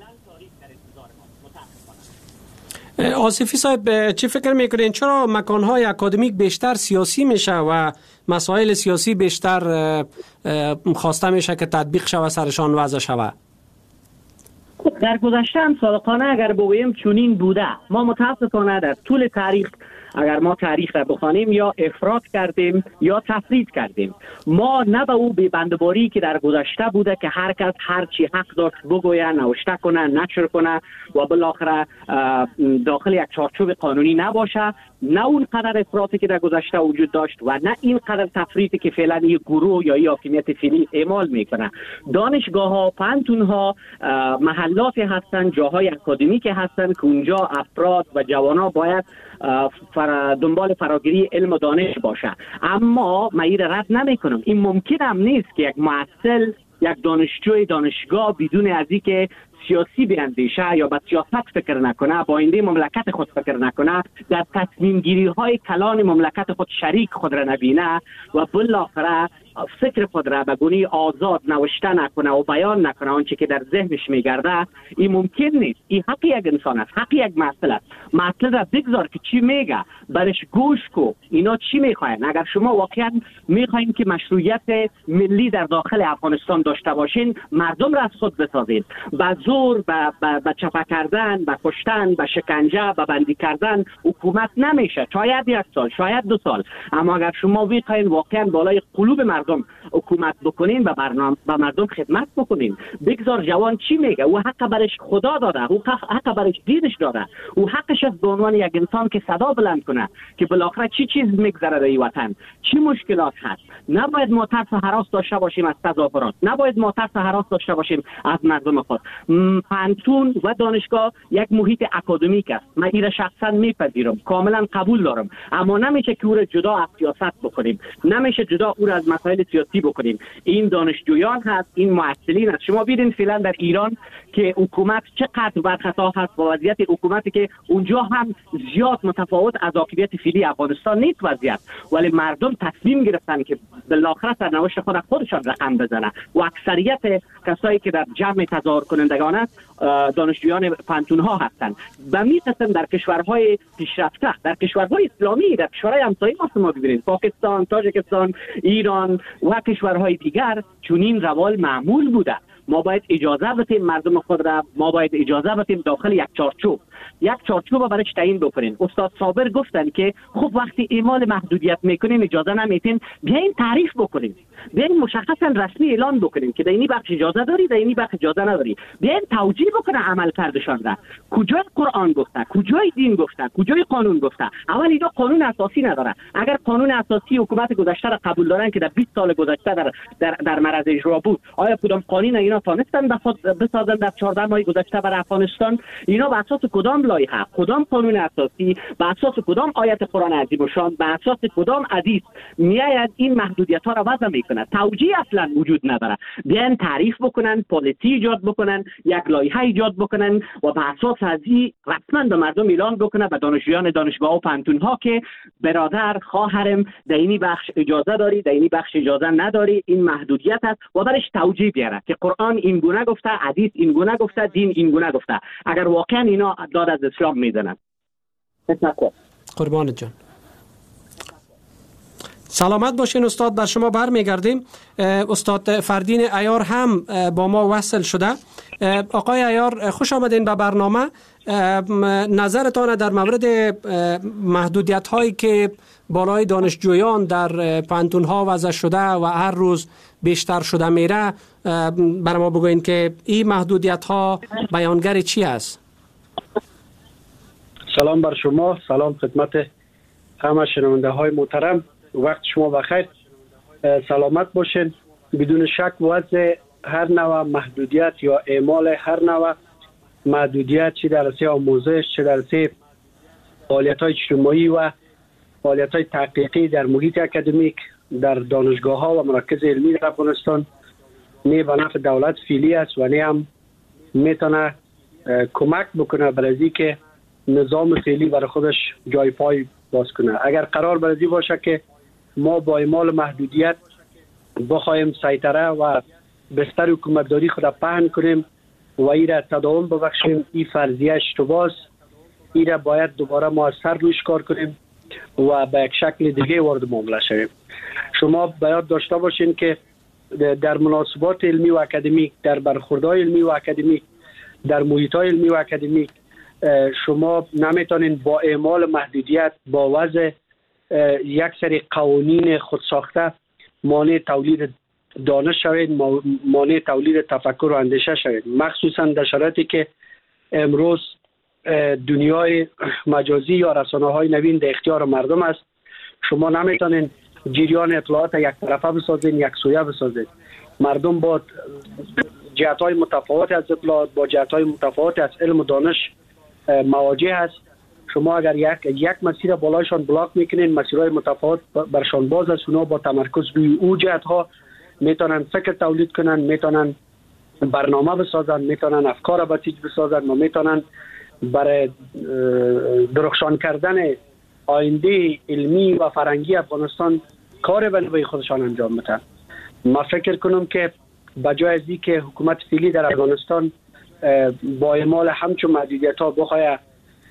S3: آصفی صاحب، چی فکر میکنین چرا مکانهای اکادمیک بیشتر سیاسی میشه و مسائل سیاسی بیشتر خواسته میشه که تطبیق شوه سرشان وضع شوه؟
S4: در گذشته هم صادقانه اگر بگوییم چنین بوده. ما متاسفانه در طول تاریخ اگر ما تاریخ را بخوانیم یا افراط کردیم یا تفرید کردیم. ما نه به او بی‌بندباری که در گذشته بوده که هر کس هر چی حق داشت بگوید، نوشته کنه، نشر کنه و بالاخره داخل یک چارچوب قانونی نباشه، نه اون قدر افراطی که در گذشته وجود داشت و نه این قدر تفریطی که فعلا این گروه یا این حاکمیت فعلی اعمال میکنه. دانشگاه ها، پانتون ها محلاتی هستن، جاهای اکادمیک هستن که اونجا افراد و جوانا باید فر دنبال فراگیری علم و دانش باشه. اما من این رد نمی کنم. این ممکن هم نیست که یک محصل، یک دانشجوی دانشگاه بدون از اینکه سیاسی بیاندیشه یا به سیاست فکر نکنه، با آینده مملکت خود فکر نکنه، در تصمیم گیری های کلان مملکت خود شریک خود را نبینه و بالاخره فکر خود را به گونه آزاد نوشته نکنه و بیان نکنه آنچه که در ذهنش میگرده، این ممکن نیست. این حق یک انسان است، حق یک محصل است. محصل را بگذار که چی میگه، برش گوش کو. اینا چی میخواین؟ اگر شما واقعا میخواین که مشروعیت ملی در داخل افغانستان داشته باشین، مردم را از خود بسازید. با زور، با چپه کردن، با کشتن، با شکنجه، با بندی کردن حکومت نمیشه. شاید یک سال، شاید دو سال. اما اگر شما میخواین واقعا بالای قلوب مردم حکومت بکنین و برنامه به مردم خدمت بکنین، بگذار جوان چی میگه. او حق برش خدا داده، او حق برش دینش داده، او حقش است به عنوان یک انسان که صدا بلند کنه که بالاخره چی چیز میگذره در این وطن، چی مشکلات هست. نباید ما ترس و هراس داشته باشیم از تظاهرات، نباید ما ترس و هراس داشته باشیم از مردم خود. پانتون و دانشگاه یک محیط اکادمیک است. من این را شخصا میپذیرم، کاملا قبول دارم، اما نمیشه که او را جدا از سیاست بکنیم، نمیشه جدا او را از مسائل سیاسی بکنیم. این دانشجویان هست، این معسلین هست. شما ببینید فعلا در ایران که حکومت چقدر برخطا هست با وضعیت حکومتی که اونجا هم زیاد متفاوت از عاقبت فعلی افغانستان نیست وضعیت، ولی مردم تصمیم گرفتن که بالاخره سرنوشت خود خودشان رقم بزنه و اکثریت کسایی که در جمع تظاهر کنندگان است دانشجویان پانتون ها هستند. به می قسم در کشورهای پیشرفته، در کشورهای اسلامی، در کشورهای همسایه ما ببینید، پاکستان، تاجیکستان، ایران و کشورهای دیگر چنین روال معمول بوده. ما باید اجازه بدیم مردم خود را، ما باید اجازه بدیم داخل یک چارچوب یک چارچوب برایش تعیین بکنین. استاد صابر گفتن که خب وقتی اعمال محدودیت میکنین اجازه نمیتین، بیاین تعریف بکنین، بیاین مشخصا رسمی اعلان بکنین که در اینی بخش اجازه داری، در اینی بخش اجازه نداری، بیاین توجیه بکنه عمل کردشان را. کجای قرآن گفته، کجای دین گفته، کجای قانون گفته؟ اول اینا قانون اساسی نداره. اگر قانون اساسی حکومت گذشته را قبول دارن که در بیست سال گذشته در در, در معرض اجرا بود، آیا کدام قانون اینا تونستن بسازن در چهارده ماه گذشته برای افغانستان؟ اینا بر اساس کدام لایحه، کدام قانون اساسی، بر اساس کدام آیت قرآن عظیم الشان، بر اساس کدام حدیث میآید این محدودیت ها را وضع میکنه؟ توجیه اصلا وجود نداره. بیان تعریف بکنن، پالیسی ایجاد بکنن، یک لایحه ایجاد بکنن و بر اساس از این رسما به مردم اعلان بکنه، به دانشجویان دانشگاه و پانتون ها که برادر خواهرم در اینی بخش اجازه داری، در اینی بخش اجازه نداری، این محدودیت است و برش توجیه بیاره که قرآن این گونه گفته، حدیث این گونه گفته، دین این گونه گفته. اگر واقعا اینا داد از اسلام میزنن.
S3: قربانت جان. سلامت باشین استاد، بر شما برمیگردیم. استاد فردین عیار هم با ما وصل شده. آقای عیار خوش آمدین به برنامه. نظرتان در مورد محدودیت هایی که بالای دانشجویان در پانتون ها وضع شده و هر روز بیشتر شده میره برای ما بگوین که این محدودیت ها بیانگر چی است؟
S8: سلام بر شما، سلام خدمت همه شنونده های محترم، وقت شما بخیر، سلامت باشین. بدون شک وضع هر نوع محدودیت یا اعمال هر نوع محدودیت، چه در راسته آموزش، چه در راسته فعالیت های اجتماعی و فعالیت های تحقیقی در محیط اکادمیک در دانشگاه ها و مراکز علمی در افغانستان نه به نفع دولت فعلی است و نه هم میتونه کمک بکنه برای که نظام فعلی برای خودش جای پای باز کنه. اگر قرار برای باشه که ما با اعمال محدودیت بخوایم سیطره و بستر حکومتداری خود پهن کنیم و این را تداوم ببخشیم، این فرضیه اشتباه است. این را باید دوباره ما از سر روش کار کنیم و به یک شکل دیگه وارد معامله شویم. شما باید داشته باشین که در مناسبات علمی و اکادمیک، در برخوردهای علمی و اکادمیک، در محیط‌های علمی و اکادمیک شما نمیتونین با اعمال محدودیت با وضع یک سری قوانین خودساخته مانع تولید دانش شوید، مانع تولید تفکر و اندیشه شوید، مخصوصا در شرایطی که امروز دنیای مجازی یا رسانه‌های نوین در اختیار مردم است. شما نمیتونین جریان اطلاعات یک طرفه بسازین، یک سویه بسازین. مردم با جهت‌های متفاوت از اطلاعات، با جهت‌های متفاوت از علم و دانش مواجه است. شما اگر یک یک مسیر بالایشان بلاک میکنین، مسیرهای متفاوت برشان باز است. اونا با تمرکز روی او جهت‌ها میتونن فکر تولید کنن، میتونن برنامه بسازن، میتونن افکار بسیج بسازن و میتونن برای درخشان کردن آینده علمی و فرهنگی افغانستان کار به نوبه خودشان انجام بدن. ما فکر کنم که بجای از این که حکومت فعلی در افغانستان با اعمال همچون محدودیت‌ها بخواه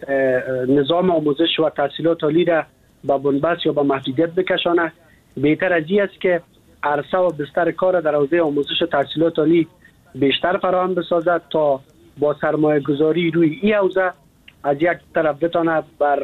S8: نظام آموزش و تحصیلات عالی را به بنبست یا به محدودیت بکشانه، بهتر از این است که عرصه و بستر کار در حوزه آموزش و تحصیلات عالی بیشتر فراهم بسازد تا با سرمایه گذاری روی این حوزه از یک طرف بتانه بر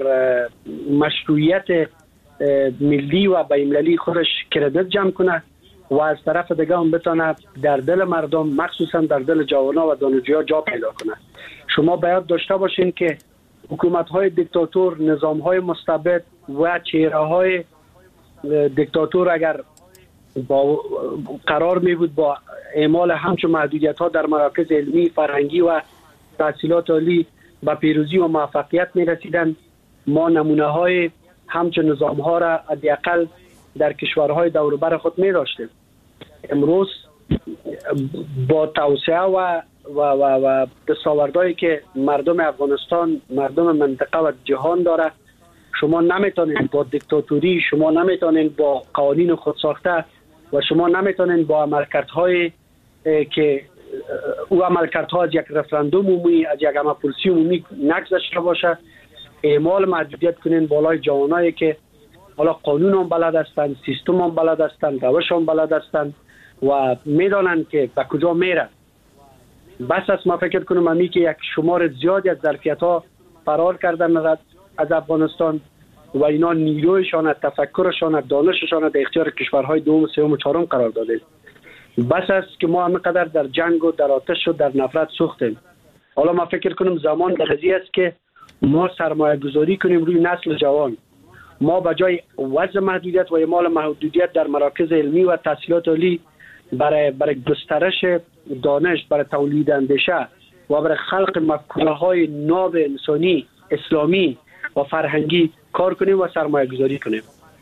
S8: مشروعیت ملی و بین‌المللی خودش کردیت جمع کنه و از طرف دیگه هم بتانه در دل مردم، مخصوصا در دل جوانان و دانشجوها جا پیدا کنه. شما باید داشته باشین که حکومت‌های دیکتاتور، نظام‌های مستبد و چهره‌های دیکتاتور اگر با قرار می بود با اعمال همچون محدودیت ها در مراکز علمی، فرهنگی و تحصیلات عالی به پیروزی و موفقیت می رسیدن. ما نمونه های همچون نظام ها را حداقل در کشورهای دور و بر خود می داشتیم. امروز با توسعه و و و, و دستاوردهایی که مردم افغانستان، مردم منطقه و جهان داره، شما نمیتونید با دیکتاتوری، شما نمیتونید با قوانین خود ساخته و شما نمیتونید با عملکردهای که او عملکردها از یک رفراندوم عمومی، از یک همه‌پرسی عمومی نگذشته باشه، اعمال محدودیت کنین بالای جوانایی که حالا قانون هم بلد هستند، سیستم هم بلد هستند، روش هم بلد هستند و میدانند که به کجا میره. بس است ما فکر کنم امی که یک شمار زیادی از ظرفیت ها فرار کردن از افغانستان و اینا نیرویشان، تفکرشان، دانششان در اختیار کشورهای دوم، سوم و چهارم قرار داده. بس است که ما همینقدر در جنگ و در آتش و در نفرت سوختیم. حالا ما فکر کنم زمان در قضیه است که ما سرمایه گذاری کنیم روی نسل جوان. ما به جای وضع محدودیت و اعمال محدودیت در مراکز علمی و تحصیلات عالی برای برای گسترش دانش، برای تولید اندیشه و برای خلق مفکوره‌های ناب انسانی، اسلامی و فرهنگی کار کنیم و سرمایه گذاری کنیم.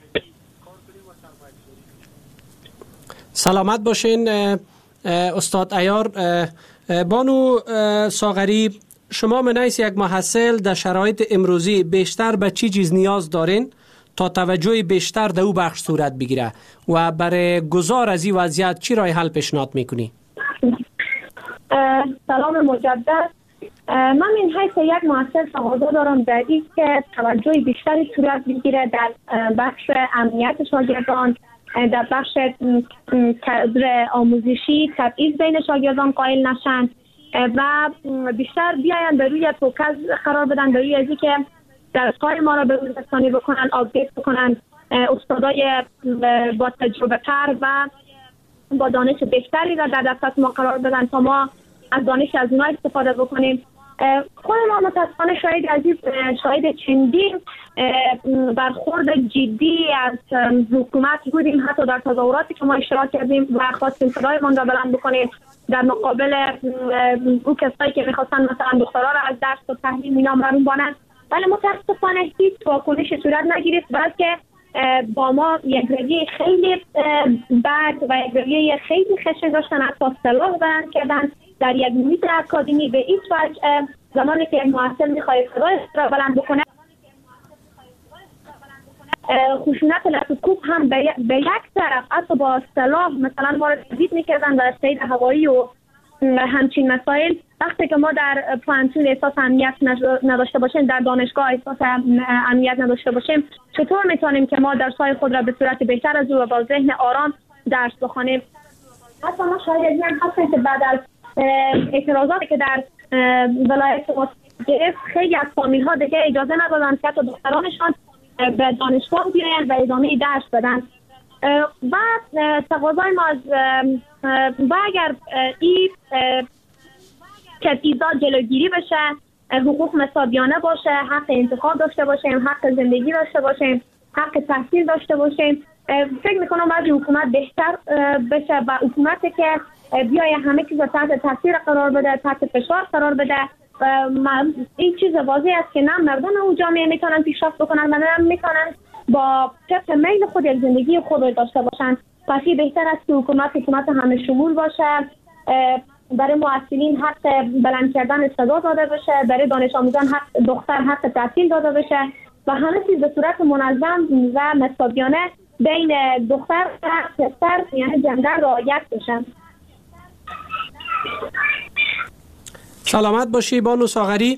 S3: سلامت باشین استاد عیار. بانو ساغری، شما من حیث یک محصل در شرایط امروزی بیشتر به چی چیز نیاز دارین تا توجه بیشتر در او بخش صورت بگیره و برای گذار از این وضعیت چی راه حل پیشنهاد میکنی؟
S6: سلام مجدد. من من حیث یک محصل تقاضا دارم در این که توجه بیشتری صورت بگیره در بخش امنیت شاگردان، در بخش کادر آموزشی تبعیض بین شاگردان قائل نشن و بیشتر بیاین به روی فوکس قرار بدن، به روی ازی که درس‌های ما را به روز رسانی بکنن، آپدیت بکنن، استادای با تجربه تر و با دانش بهتری را در دسترس ما قرار بدن تا ما از دانش از اونها استفاده بکنیم. خود ما متاسفانه شاید از این شاید چندین برخورد جدی از حکومت بودیم، حتی در تظاهراتی که ما اشتراک کردیم و خواستیم صدایمان را بلند بکنیم در مقابل او کسایی که میخواستن مثلا دخترها را از درس و تحریم اینا محروم بانند، ولی متاسفانه هیچ واکنش صورت نگرفت، بلکه با ما یک رویه خیلی بد و یک رویه خیلی خشن داشتن، حتی سلاح بلند کردن در یک محیط اکادمی. به این وجه زمانی که یک محصل میخواد صدای را بلند بکنه، خشونت لطف‌کوب هم به یک طرف حتی با سلاح مثلا ما را تهدید میکردن در سید هوایی و همچین مسائل. وقتی که ما در پلانتون احساس امنیت نداشته باشیم، در دانشگاه احساس امنیت نداشته باشیم، چطور میتونیم که ما درس‌های خود را به صورت بهتر از او و با ذهن آرام درس بخوانیم؟ حتی ما شاید هم هستیم که بعد از اعتراضاتی که در ولایت ما گرفت، خیلی از فامیل‌ها دیگه اجازه ندادن که حتی دخترانشان به دانشگاه بیاین و ادامه درس بدن. و تقاضای ما از و اگر این تبعیضات جلوگیری بشه، حقوق مساویانه باشه، حق انتخاب داشته باشیم، حق زندگی داشته باشیم، حق تحصیل داشته باشیم، فکر میکنم باید حکومت بهتر بشه و حکومتی که بیای همه چیز تحت تاثیر قرار بده، تحت فشار قرار بده. این چیز واضح است که نه مردم اون جامعه میتونن پیشرفت بکنن و نه میتونن با طبق میل خود یک زندگی خود رو داشته باشن. پس بهتر است که حکومت حکومت همه شمول باشه، برای معلمین حق بلند کردن صدا داده بشه، برای دانش آموزان حق دختر حق تحصیل داده بشه و همه چیز به صورت منظم و مساویانه بین دختر و پسر یعنی جندر رعایت بشه.
S3: سلامت باشی بانو ساغری.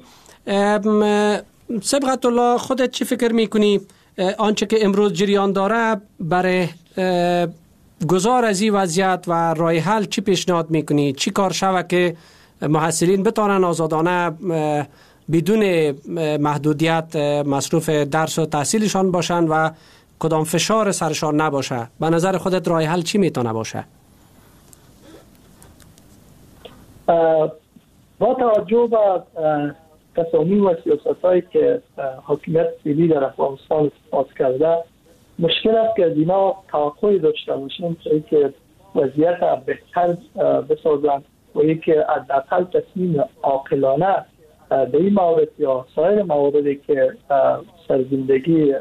S3: سبقت الله، خودت چی فکر میکنی آنچه که امروز جریان داره برای گذار از این وضعیت و راه حل چی پیشنهاد میکنی؟ چی کار شود که محصلین بتانن آزادانه بدون محدودیت مصروف درس و تحصیلشان باشن و کدام فشار سرشان نباشه؟ به نظر خودت راه حل چی میتونه باشه؟
S7: با توجه به تصامیم و سیاست هایی که حاکمیت فعلی در افغانستان اتخاذ کرده، مشکل است که از اینا توقعی داشته باشیم که وضعیت را بهتر بسازند و اینکه حداقل تصمیم عاقلانه به این موارد یا سایر مواردی که سرزندگی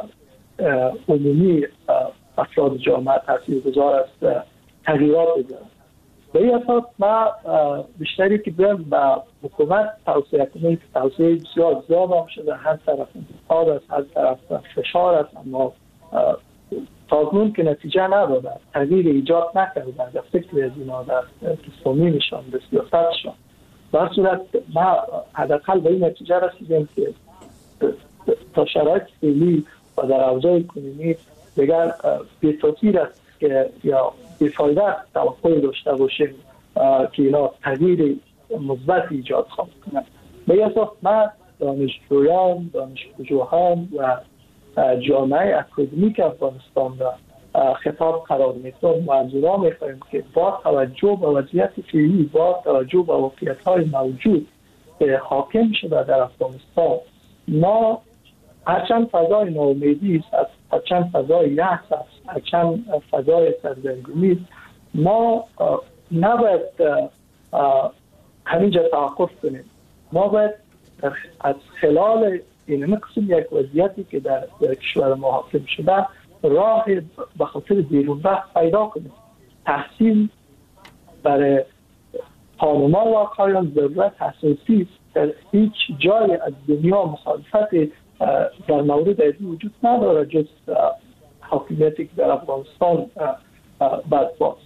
S7: عمومی افراد جامعه تاثیرگذار است تغییرات بده. به این اساس ما بیشتری که برم به حکومت توصیه کنیم که توصیه بسیار زیاد هم شده، هر طرف انتقاد است، هر طرف فشار است، اما تازمون که نتیجه نداده، تغییر ایجاد نکرده در فکر از اینا، در تصمیمشان، در سیاستشان. در صورت ما حداقل به این نتیجه رسیدیم که تا شرایط فعلی و در اوضاع کنونی دیگر بی‌تاثیر است که یا بی‌فایده است توقع داشته باشیم که اینا تغییر مثبت ایجاد خواهد کنند. به این اساس ما دانشجویان، دانشپژوهان و جامعه اکادمیک افغانستان را خطاب قرار می‌دیم و از اونا می‌خواهیم که با توجه به وضعیت فعلی، با توجه به واقعیت‌های موجود که حاکم شده در افغانستان، ما هرچند فضای ناامیدی است، هرچند فضای یأس است، هرچند فضای سردرگمی است، ما نباید همینجا توقف کنیم. ما باید از خلال این قسم یک وضعیتی که در, در کشور ما حاکم شده راه به خاطر بیرون رفت پیدا کنیم. تحصیل برای خانمان و آقایان ضرورت اساسی است. در هیچ جای از دنیا مخالفت در مورد ازی وجود نداره جز حاکمیتی که در افغانستان برپاست.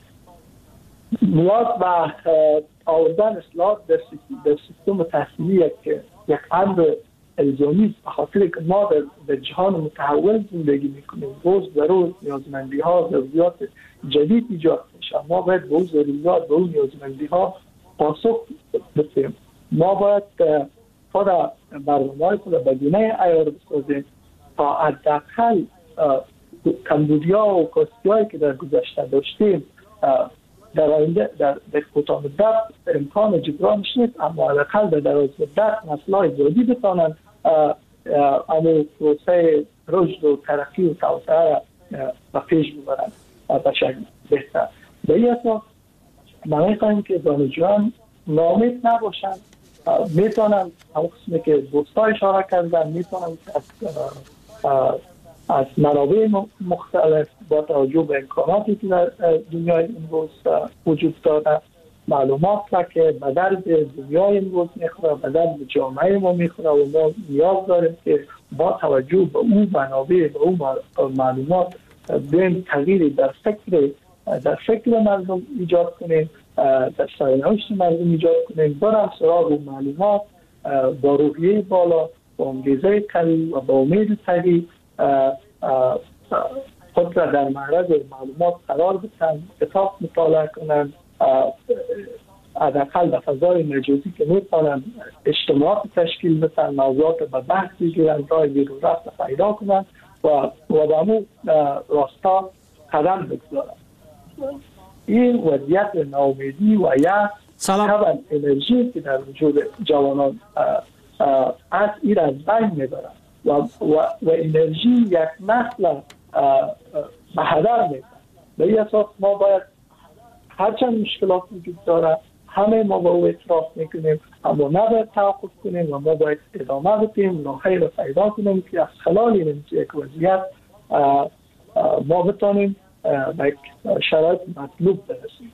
S7: نیاز به آوردن اصلاحات در سیستم تحصیلی یک یک امر الزامی است، به خاطر که ما در, در جهان متحول زندگی میکنیم. روز به روز نیازمندی ها ضروریات جدید ایجاد میشه. ما باید به اون ضروریات، به اون نیازمندی ها پاسخ بدیم. ما باید خود برنامه‌های خود به گونه عیار بسازیم تا حداقل کمبودی‌ها و کاستی‌هایی که در گذشته داشتیم در آینده در کوتاه مدت امکان جبرانش نیست، اما حداقل در دراز مدت نسل‌های زیادی بتوانند اما پروسه رشد و ترقی و توسعه را به پیش ببرند به شکل بهتر. به این اساس ما می‌خواهیم که دانشجویان ناامید نباشند، میتونن اون قسمی که دوستا اشاره کردن میتونن از از منابع مختلف با توجه به امکاناتی که در دنیای امروز وجود داره معلومات را که به درد دنیای امروز میخوره، به درد جامعه ما میخوره و ما نیاز داریم که با توجه به اون منابع به اون معلومات بین تغییری در فکر در فکر مردم ایجاد کنیم، در سرنوشت مردم ایجاد کنیم، برم سراغ و معلومات با روحیه بالا، با انگیزه قوی و با امید تغییر خود را در معرض معلومات قرار بدن، کتاب مطالعه کنند، حداقل در فضای مجازی که میتونن اجتماعات تشکیل بدن، موضوعات به بحث بگیرن، راه بیرون رفت پیدا کنند و و به همون راستا قدم بگذارند. این وضعیت ناامیدی و یا سلام انرژی که در وجود جوانان از این از بین میبرند و, و, و انرژی یک نسل به هدر میبرند. به این اساس ما باید هرچند مشکلات وجود داره همه ما با او اعتراف میکنیم، اما نباید توقف کنیم و ما باید ادامه بدیم، راهی را پیدا کنیم که از خلال این یک وضعیت ما بتانیم به شرایط مطلوب برسیم.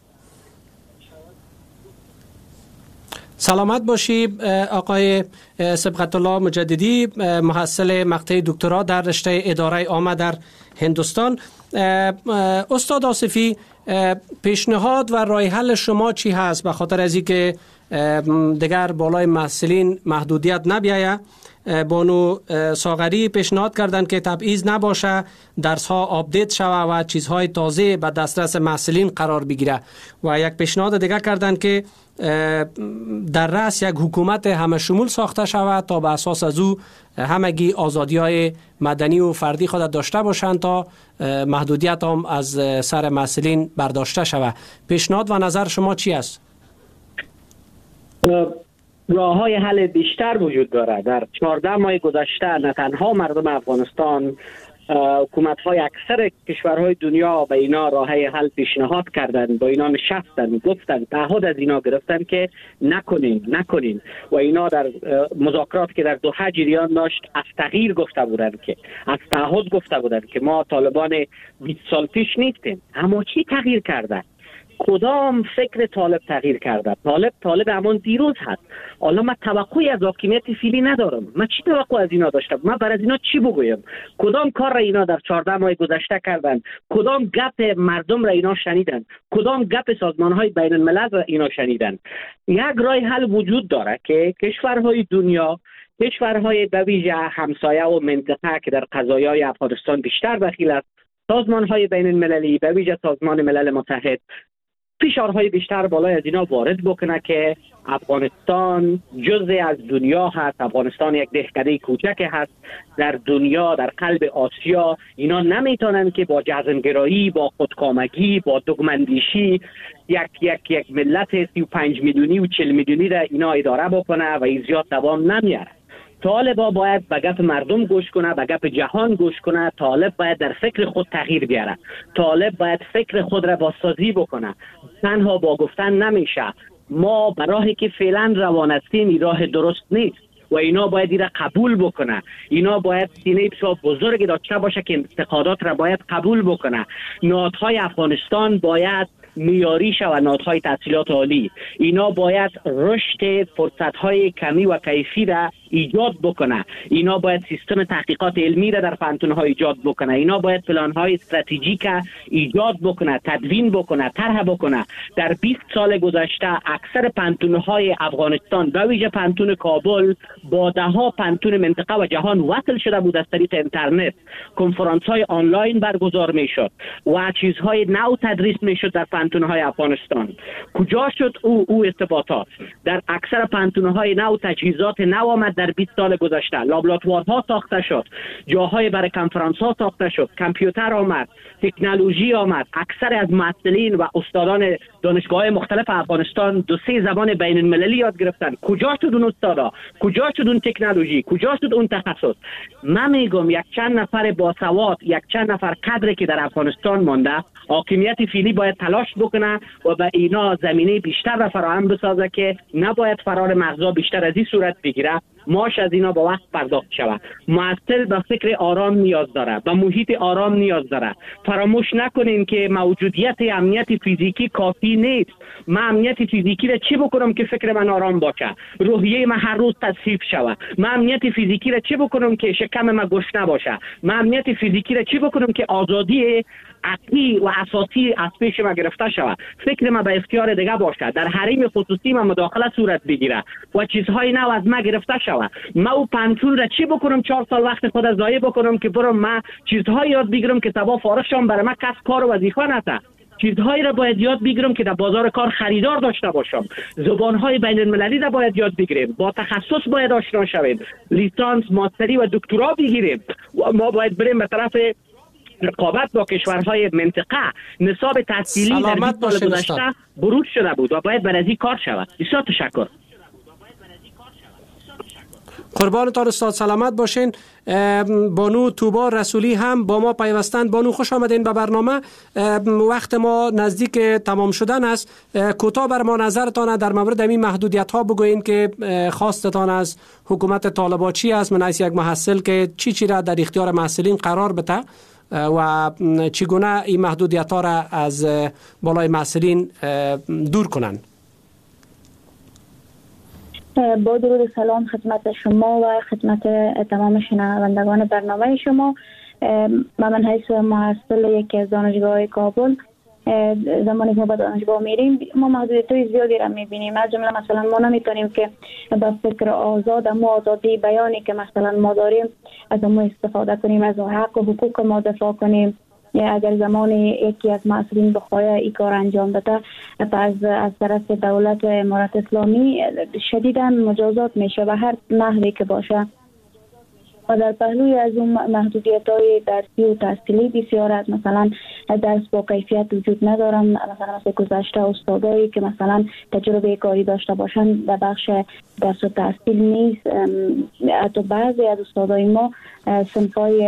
S3: سلامت باشی آقای سبقت الله مجددی، محصل مقطع دکترا در رشته اداره عامه در هندوستان. استاد آصفی، پیشنهاد و راه حل شما چی هست به خاطر از اینکه دیگر بالای محصلین محدودیت نبیایه؟ بانو ساغری پیشنهاد کردند که تبعیض نباشه، درس ها آپدیت شوه و چیزهای تازه به دسترس محصلین قرار بگیره، و یک پیشنهاد دیگر کردند که در رأس یک حکومت همه شمول ساخته شود تا به اساس از او همگی آزادی های مدنی و فردی خود داشته باشند تا محدودیت هم از سر محصلین برداشته شود. پیشنهاد و نظر شما چی است؟
S4: راه های حل بیشتر وجود داره. در چهارده ماه گذشته نه تنها مردم افغانستان حکومت های اکثر کشورهای دنیا به اینا راه حل پیشنهاد کردن، با اینا نشستن، گفتن، تعهد از اینا گرفتن که نکنین نکنین و اینا در مذاکرات که در دوحه جریان داشت از تغییر گفته بودن، که از تعهد گفته بودن که ما طالبان بیست سال پیش نیستیم. اما چی تغییر کرده؟ کدام فکر طالب تغییر کرده؟ طالب طالب همان دیروز هست. حالا من توقعی از حاکمیت فعلی ندارم. من چی توقع از اینا داشتم؟ من بر از اینا چی بگویم؟ کدام کار را اینا در چهارده ماه گذشته کردن؟ کدام گپ مردم را اینا شنیدن؟ کدام گپ سازمان‌های بین الملل را اینا شنیدن؟ یک راه حل وجود داره که کشورهای دنیا، کشورهای به ویژه همسایه و منطقه که در قضایای افغانستان بیشتر دخیل است، سازمان‌های بین المللی به ویژه سازمان ملل متحد فشارهای بیشتر بالای از اینا وارد بکنه که افغانستان جزء از دنیا هست. افغانستان یک دهکده کوچک هست در دنیا، در قلب آسیا. اینا نمیتونن که با جزمگرایی، با خودکامگی، با دگمندیشی یک یک یک ملت سی و پنج میلیونی و چهل میلیونی را اینا اداره بکنه و این زیاد دوام نمیاره. طالب باید به گپ مردم گوش کنه، به گپ جهان گوش کنه. طالب باید در فکر خود تغییر بیاره. طالب باید فکر خود را بازسازی بکنه. تنها با گفتن نمیشه. ما به راهی که فعلا روان هستیم این راه درست نیست و اینا باید این را قبول بکنه. اینا باید سینه بسیار بزرگی داشته باشه که انتقادات را باید قبول بکنه. نهادهای افغانستان باید معیاری شود، نهادهای تحصیلات عالی. اینا باید رشد فرصت‌های کمی و کیفی را ایجاد بکنه. اینا باید سیستم تحقیقات علمی را در پانتون‌ها ایجاد بکنه. اینا باید پلان‌های استراتژیک ایجاد بکنه، تدوین بکنه، طرح بکنه. در بیست سال گذشته اکثر پانتون‌های افغانستان به ویژه پانتون کابل با ده‌ها پانتون منطقه و جهان وصل شده بود از طریق اینترنت. کنفرانس‌های آنلاین برگزار می‌شد و چیزهای نو تدریس می‌شد در پانتون‌های افغانستان. کجا شد او او ارتباطات؟ در اکثر پانتون‌های نو تجهیزات نو آمد. در بیست سال گذشته لابراتوارها ساخته شد، جاهای برای کنفرانس‌ها ساخته شد، کامپیوتر آمد، تکنولوژی آمد. اکثر از معلمین و استادان دانشگاه‌های مختلف افغانستان دو سه زبان بین المللی یاد گرفتن. کجا شد اون استادا؟ کجا شد اون تکنولوژی؟ کجا شد اون تخصص؟ من میگم یک چند نفر باسواد، یک چند نفر کادر که در افغانستان مانده، حاکمیت فعلی باید تلاش بکنه و به اینا زمینه بیشتر را فراهم بسازه که نباید فرار مغزا بیشتر از این صورت بگیره. ماش از اینا با وقت پرداخت شود. معطل به فکر آرام نیاز داره، به محیط آرام نیاز داره. فراموش نکنین که موجودیت امنیت فیزیکی کافی نیست. من امنیت فیزیکی را چی بکنم که فکر من آرام باشه، روحیه من هر روز تصحیح شود؟ من امنیت فیزیکی را چی بکنم که شکم من گشنه باشه؟ من امنیت فیزیکی را چی بکنم که آزادی عقلی و اساسی از پیش ما گرفته شود؟ فکر ما به اختیار دیگه باشه، در حریم خصوصی ما مداخله صورت بگیره و چیزهای نو از ما گرفته شود. ما او پنتون را چی بکنم چهار سال وقت خود از ضایع بکنم که برم ما چیزهای یاد بگیرم که تبا فارغ شم، برای ما کس کار و وظیفه نته. چیزهایی را باید یاد بگیرم که در بازار کار خریدار داشته باشم. زبانهای بین المللی را باید یاد بگیریم. با تخصص باید آشنا شویم. لیسانس، ماستری و دکترا بگیریم و ما باید بریم به طرف رقابت با کشورهای منطقه. نصاب تحصیلی در بیست سال گذشته بروز شده بود و باید بر از این کار شود. بسیار تشکر.
S3: قربانتان استاد، سلامت باشین. بانو توبا رسولی هم با ما پیوستند. بانو خوش آمدین به برنامه. وقت ما نزدیک تمام شدن است. کوتاه بر ما نظرتان در مورد این محدودیت ها بگوین که خواستتان از حکومت طالبان چی است، من از یک محصل که چی چی را در اختیار محصلین قرار بده و چگونه این محدودیت ها را از بالای محصلین دور کنند.
S9: با درود سلام خدمت شما و خدمت تمام شنوندگان برنامه شما. من حیث محصل یکی از دانشگاه کابل، زمانی که ما به دانشگاه میریم ما محدودیت‌های زیادی را میبینیم. از جمله مثلا ما نمیتونیم که به فکر آزاد، اما آزادی بیانی که مثلا ما داریم از ما استفاده کنیم، از حق و حقوق ما دفاع کنیم. یا اگر زمانی یکی از مسئولین بخواه این کار انجام بده پس از طرف دولت امارت اسلامی شدیداً مجازات میشه و هر نحوی که باشه. و در پهلوی از اون محدودیت های درسی و تحصیلی بسیار از مثلا درس با کیفیت وجود ندارن. مثلا مثل گذشته استادایی که مثلا تجربه کاری داشته باشن در بخش درس و تحصیل نیست. حتی بعضی از استادای ما صنفای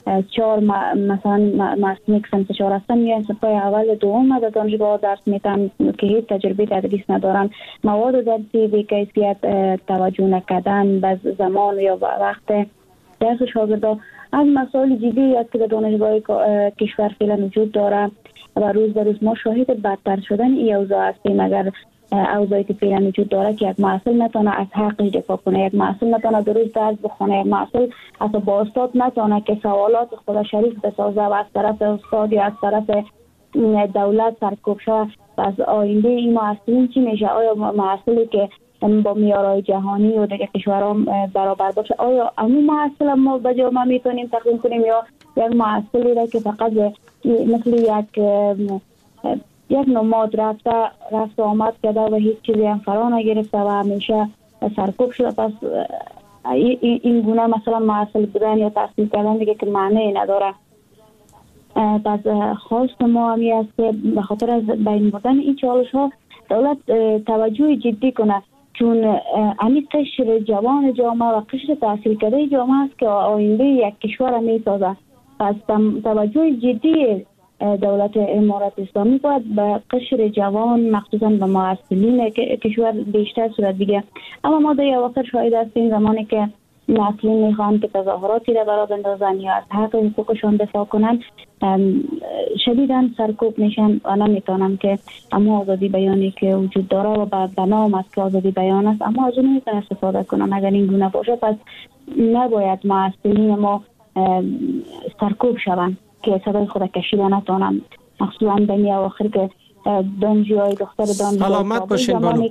S9: چهار مثلا معصومی که سمت چهار هستن میان سپای اول دوم در دانشگاه درس میتن که هیچ تجربه تدریس ندارن، مواد درسی بی کیفیت توجه نکردن به زمان یا وقت درس شاگردا، از مسائل جدی است که در دانشگاه کشور فعلا وجود داره و روز به روز ما شاهد بدتر شدن این اوضاع هستیم. اگر اوضاعی که فعلا وجود داره که یک محصل نتونه از حقش دفاع کنه، یک محصل نتونه درست درس بخونه، یک محصل حتی با استاد نتونه که سوالات خود شریف بسازه و از طرف استاد یا از طرف دولت سرکوب شود و از آینده این محصلین چی میشه؟ آیا محصلی که با معیارهای جهانی و دیگه کشورها برابر باشه، آیا همون محصل ما به جامعه میتونیم تقدیم کنیم یا یک محصلی را که فقط مثل یک یک نماد رفته رفت و آمد کرده و هیچ چیزی هم فرا نگرفته و همیشه سرکوب شده؟ پس این گونه مثلا محصل بودن یا تحصیل کردن دیگه که معنی نداره. پس خواست ما همی است که به خاطر از بین بردن این چالش ها دولت توجه جدی کنه، چون امی قشر جوان جامعه و قشر تحصیل کرده جامعه است که آینده یک کشور می سازه. پس توجه جدی دولت امارات اسلامی باید به قشر جوان مخصوصا به معصلین کشور بیشتر صورت بگیره. اما ما در اواخر شاهد هستیم زمانی که معصلین میخوان که تظاهراتی را برای بندازن یا از حق حقوقشان دفاع کنن شدیداً سرکوب میشن و نمیتونم که اما آزادی بیانی که وجود داره و به نام است که آزادی بیان است اما از اون نمیتونن استفاده کنن. اگر این گونه باشه پس نباید معصلین ما سرکوب شوند که صدای خود کشیده نتونم، مخصوصا به اواخر که دانشجوهای دختر دانشجوی
S3: سلامت باشین بانو.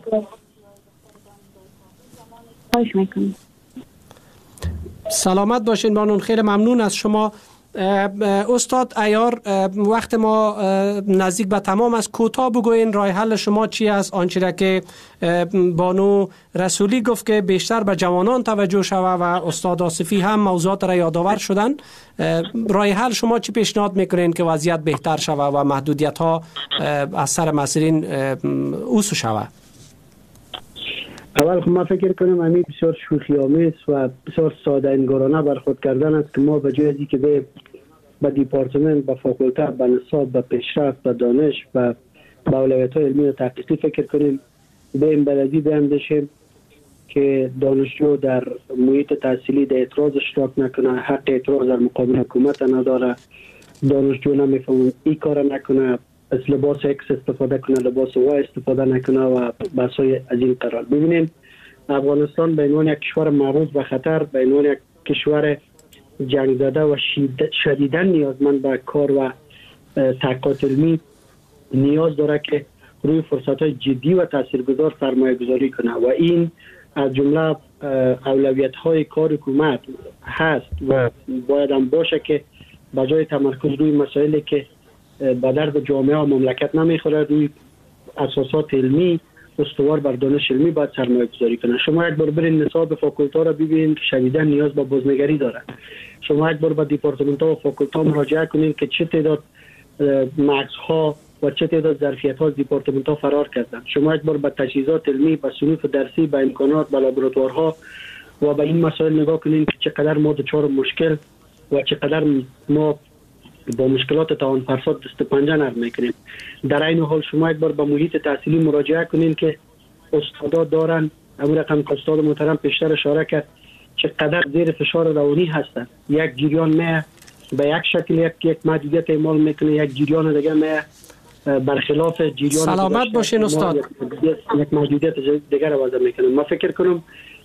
S9: خواهش میکنم.
S3: سلامت باشین بانون، خیلی ممنون از شما. استاد عیار، وقت ما نزدیک به تمام است، کوتاه بگوین راه حل شما چی است؟ آنچه را که بانو رسولی گفت که بیشتر به جوانان توجه شود و استاد آصفی هم موضوعات را یادآور شدن، راه حل شما چی پیشنهاد میکنین که وضعیت بهتر شود و محدودیت ها از سر مسئولین اوسو شود؟
S8: اول خب ما فکر کنم همین بسیار شوخی آمیز و بسیار ساده انگارانه برخورد کردن است که ما به جای اینکه به به دیپارتمنت، به فاکولته، به نصاب، به پیشرفت، به دانش و به اولویت‌های علمی و تحقیقی فکر کنیم، به این بلدی بیندیشیم که دانشجو در محیط تحصیلی در اعتراض اشتراک نکنه، حق اعتراض در مقابل حکومت نداره، دانشجو نمیفهمه این کار نکنه، از لباس اکس استفاده کنه، لباس وای استفاده نکنه و بحث‌های از این قرار. ببینید افغانستان به عنوان یک کشور معرض به خطر، به عنوان یک کشور جنگ زده و شدیداً نیازمند به کار و تحقیقات علمی نیاز داره که روی فرصت‌های جدی و تاثیرگذار سرمایه گذاری کنه و این از جمله اولویت‌های کار حکومت هست و باید هم باشه که به جای تمرکز روی مسائلی که به درد جامعه و مملکت نمیخوره، روی اساسات علمی استوار بر دانش علمی باید سرمایه گذاری کنه. شما یک بار برین نصاب فاکولته را ببینید که شدیداً نیاز به بازنگری داره. شما یک بار به دیپارتمنت ها و فاکولته ها مراجعه کنید که چه تعداد مکس ها و چه تعداد ظرفیت ها از دیپارتمنت ها فرار کردن. شما یک بار به تجهیزات علمی، به صنوف درسی، به امکانات، به لابراتوارها و به این مسائل نگاه کنید که چقدر ما دچار مشکل و چقدر ما با مشکلات توان فرسا دست پنجه نرم میکنیم. در این حال شما یک بار به محیط تحصیلی مراجعه کنین که استادا دارن، همون رقم که استاد محترم پیشتر اشاره کرد، چقدر زیر فشار روانی هستن. یک جریان نه به یک شکل یک یک محدودیت اعمال میکنه، یک جریان دیگه نه برخلاف جریان.
S3: سلامت باشین استاد.
S8: یک محدودیت دیگر وضع میکنه. ما فکر کنم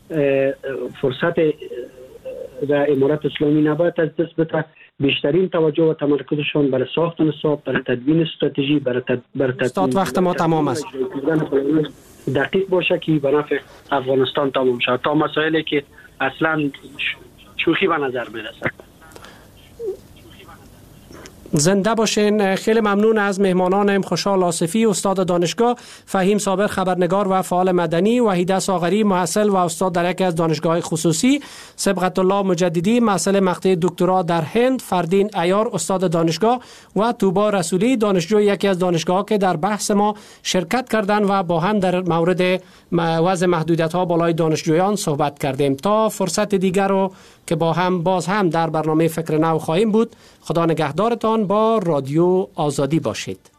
S8: فرصت در امارات اسلامی نباید از دست بده. بیشترین توجه و تمرکزشون برای ساخت نصاب، برای تدوین استراتژی، برای تد... برای
S3: استاد وقت ما تمام است.
S8: دقیق باشه که به نفع افغانستان تمام شد تا مسائلی که اصلا شوخی به نظر میرسه.
S3: زنده باشین. خیلی ممنون از مهمانانم: خوشحال آصفی استاد دانشگاه، فهیم صابر خبرنگار و فعال مدنی، وحیده ساغری محصل و استاد در یکی از دانشگاه خصوصی، سبقت الله مجددی محصل مقطع دکترا در هند، فردین عیار استاد دانشگاه و توبا رسولی دانشجو یکی از دانشگاه که در بحث ما شرکت کردند و با هم در مورد وضع محدودیت‌ها بالای دانشجویان صحبت کردیم. تا فرصت دیگر رو که با هم باز هم در برنامه فکر نو خواهیم بود، خدا نگهدارتان. با رادیو آزادی باشید.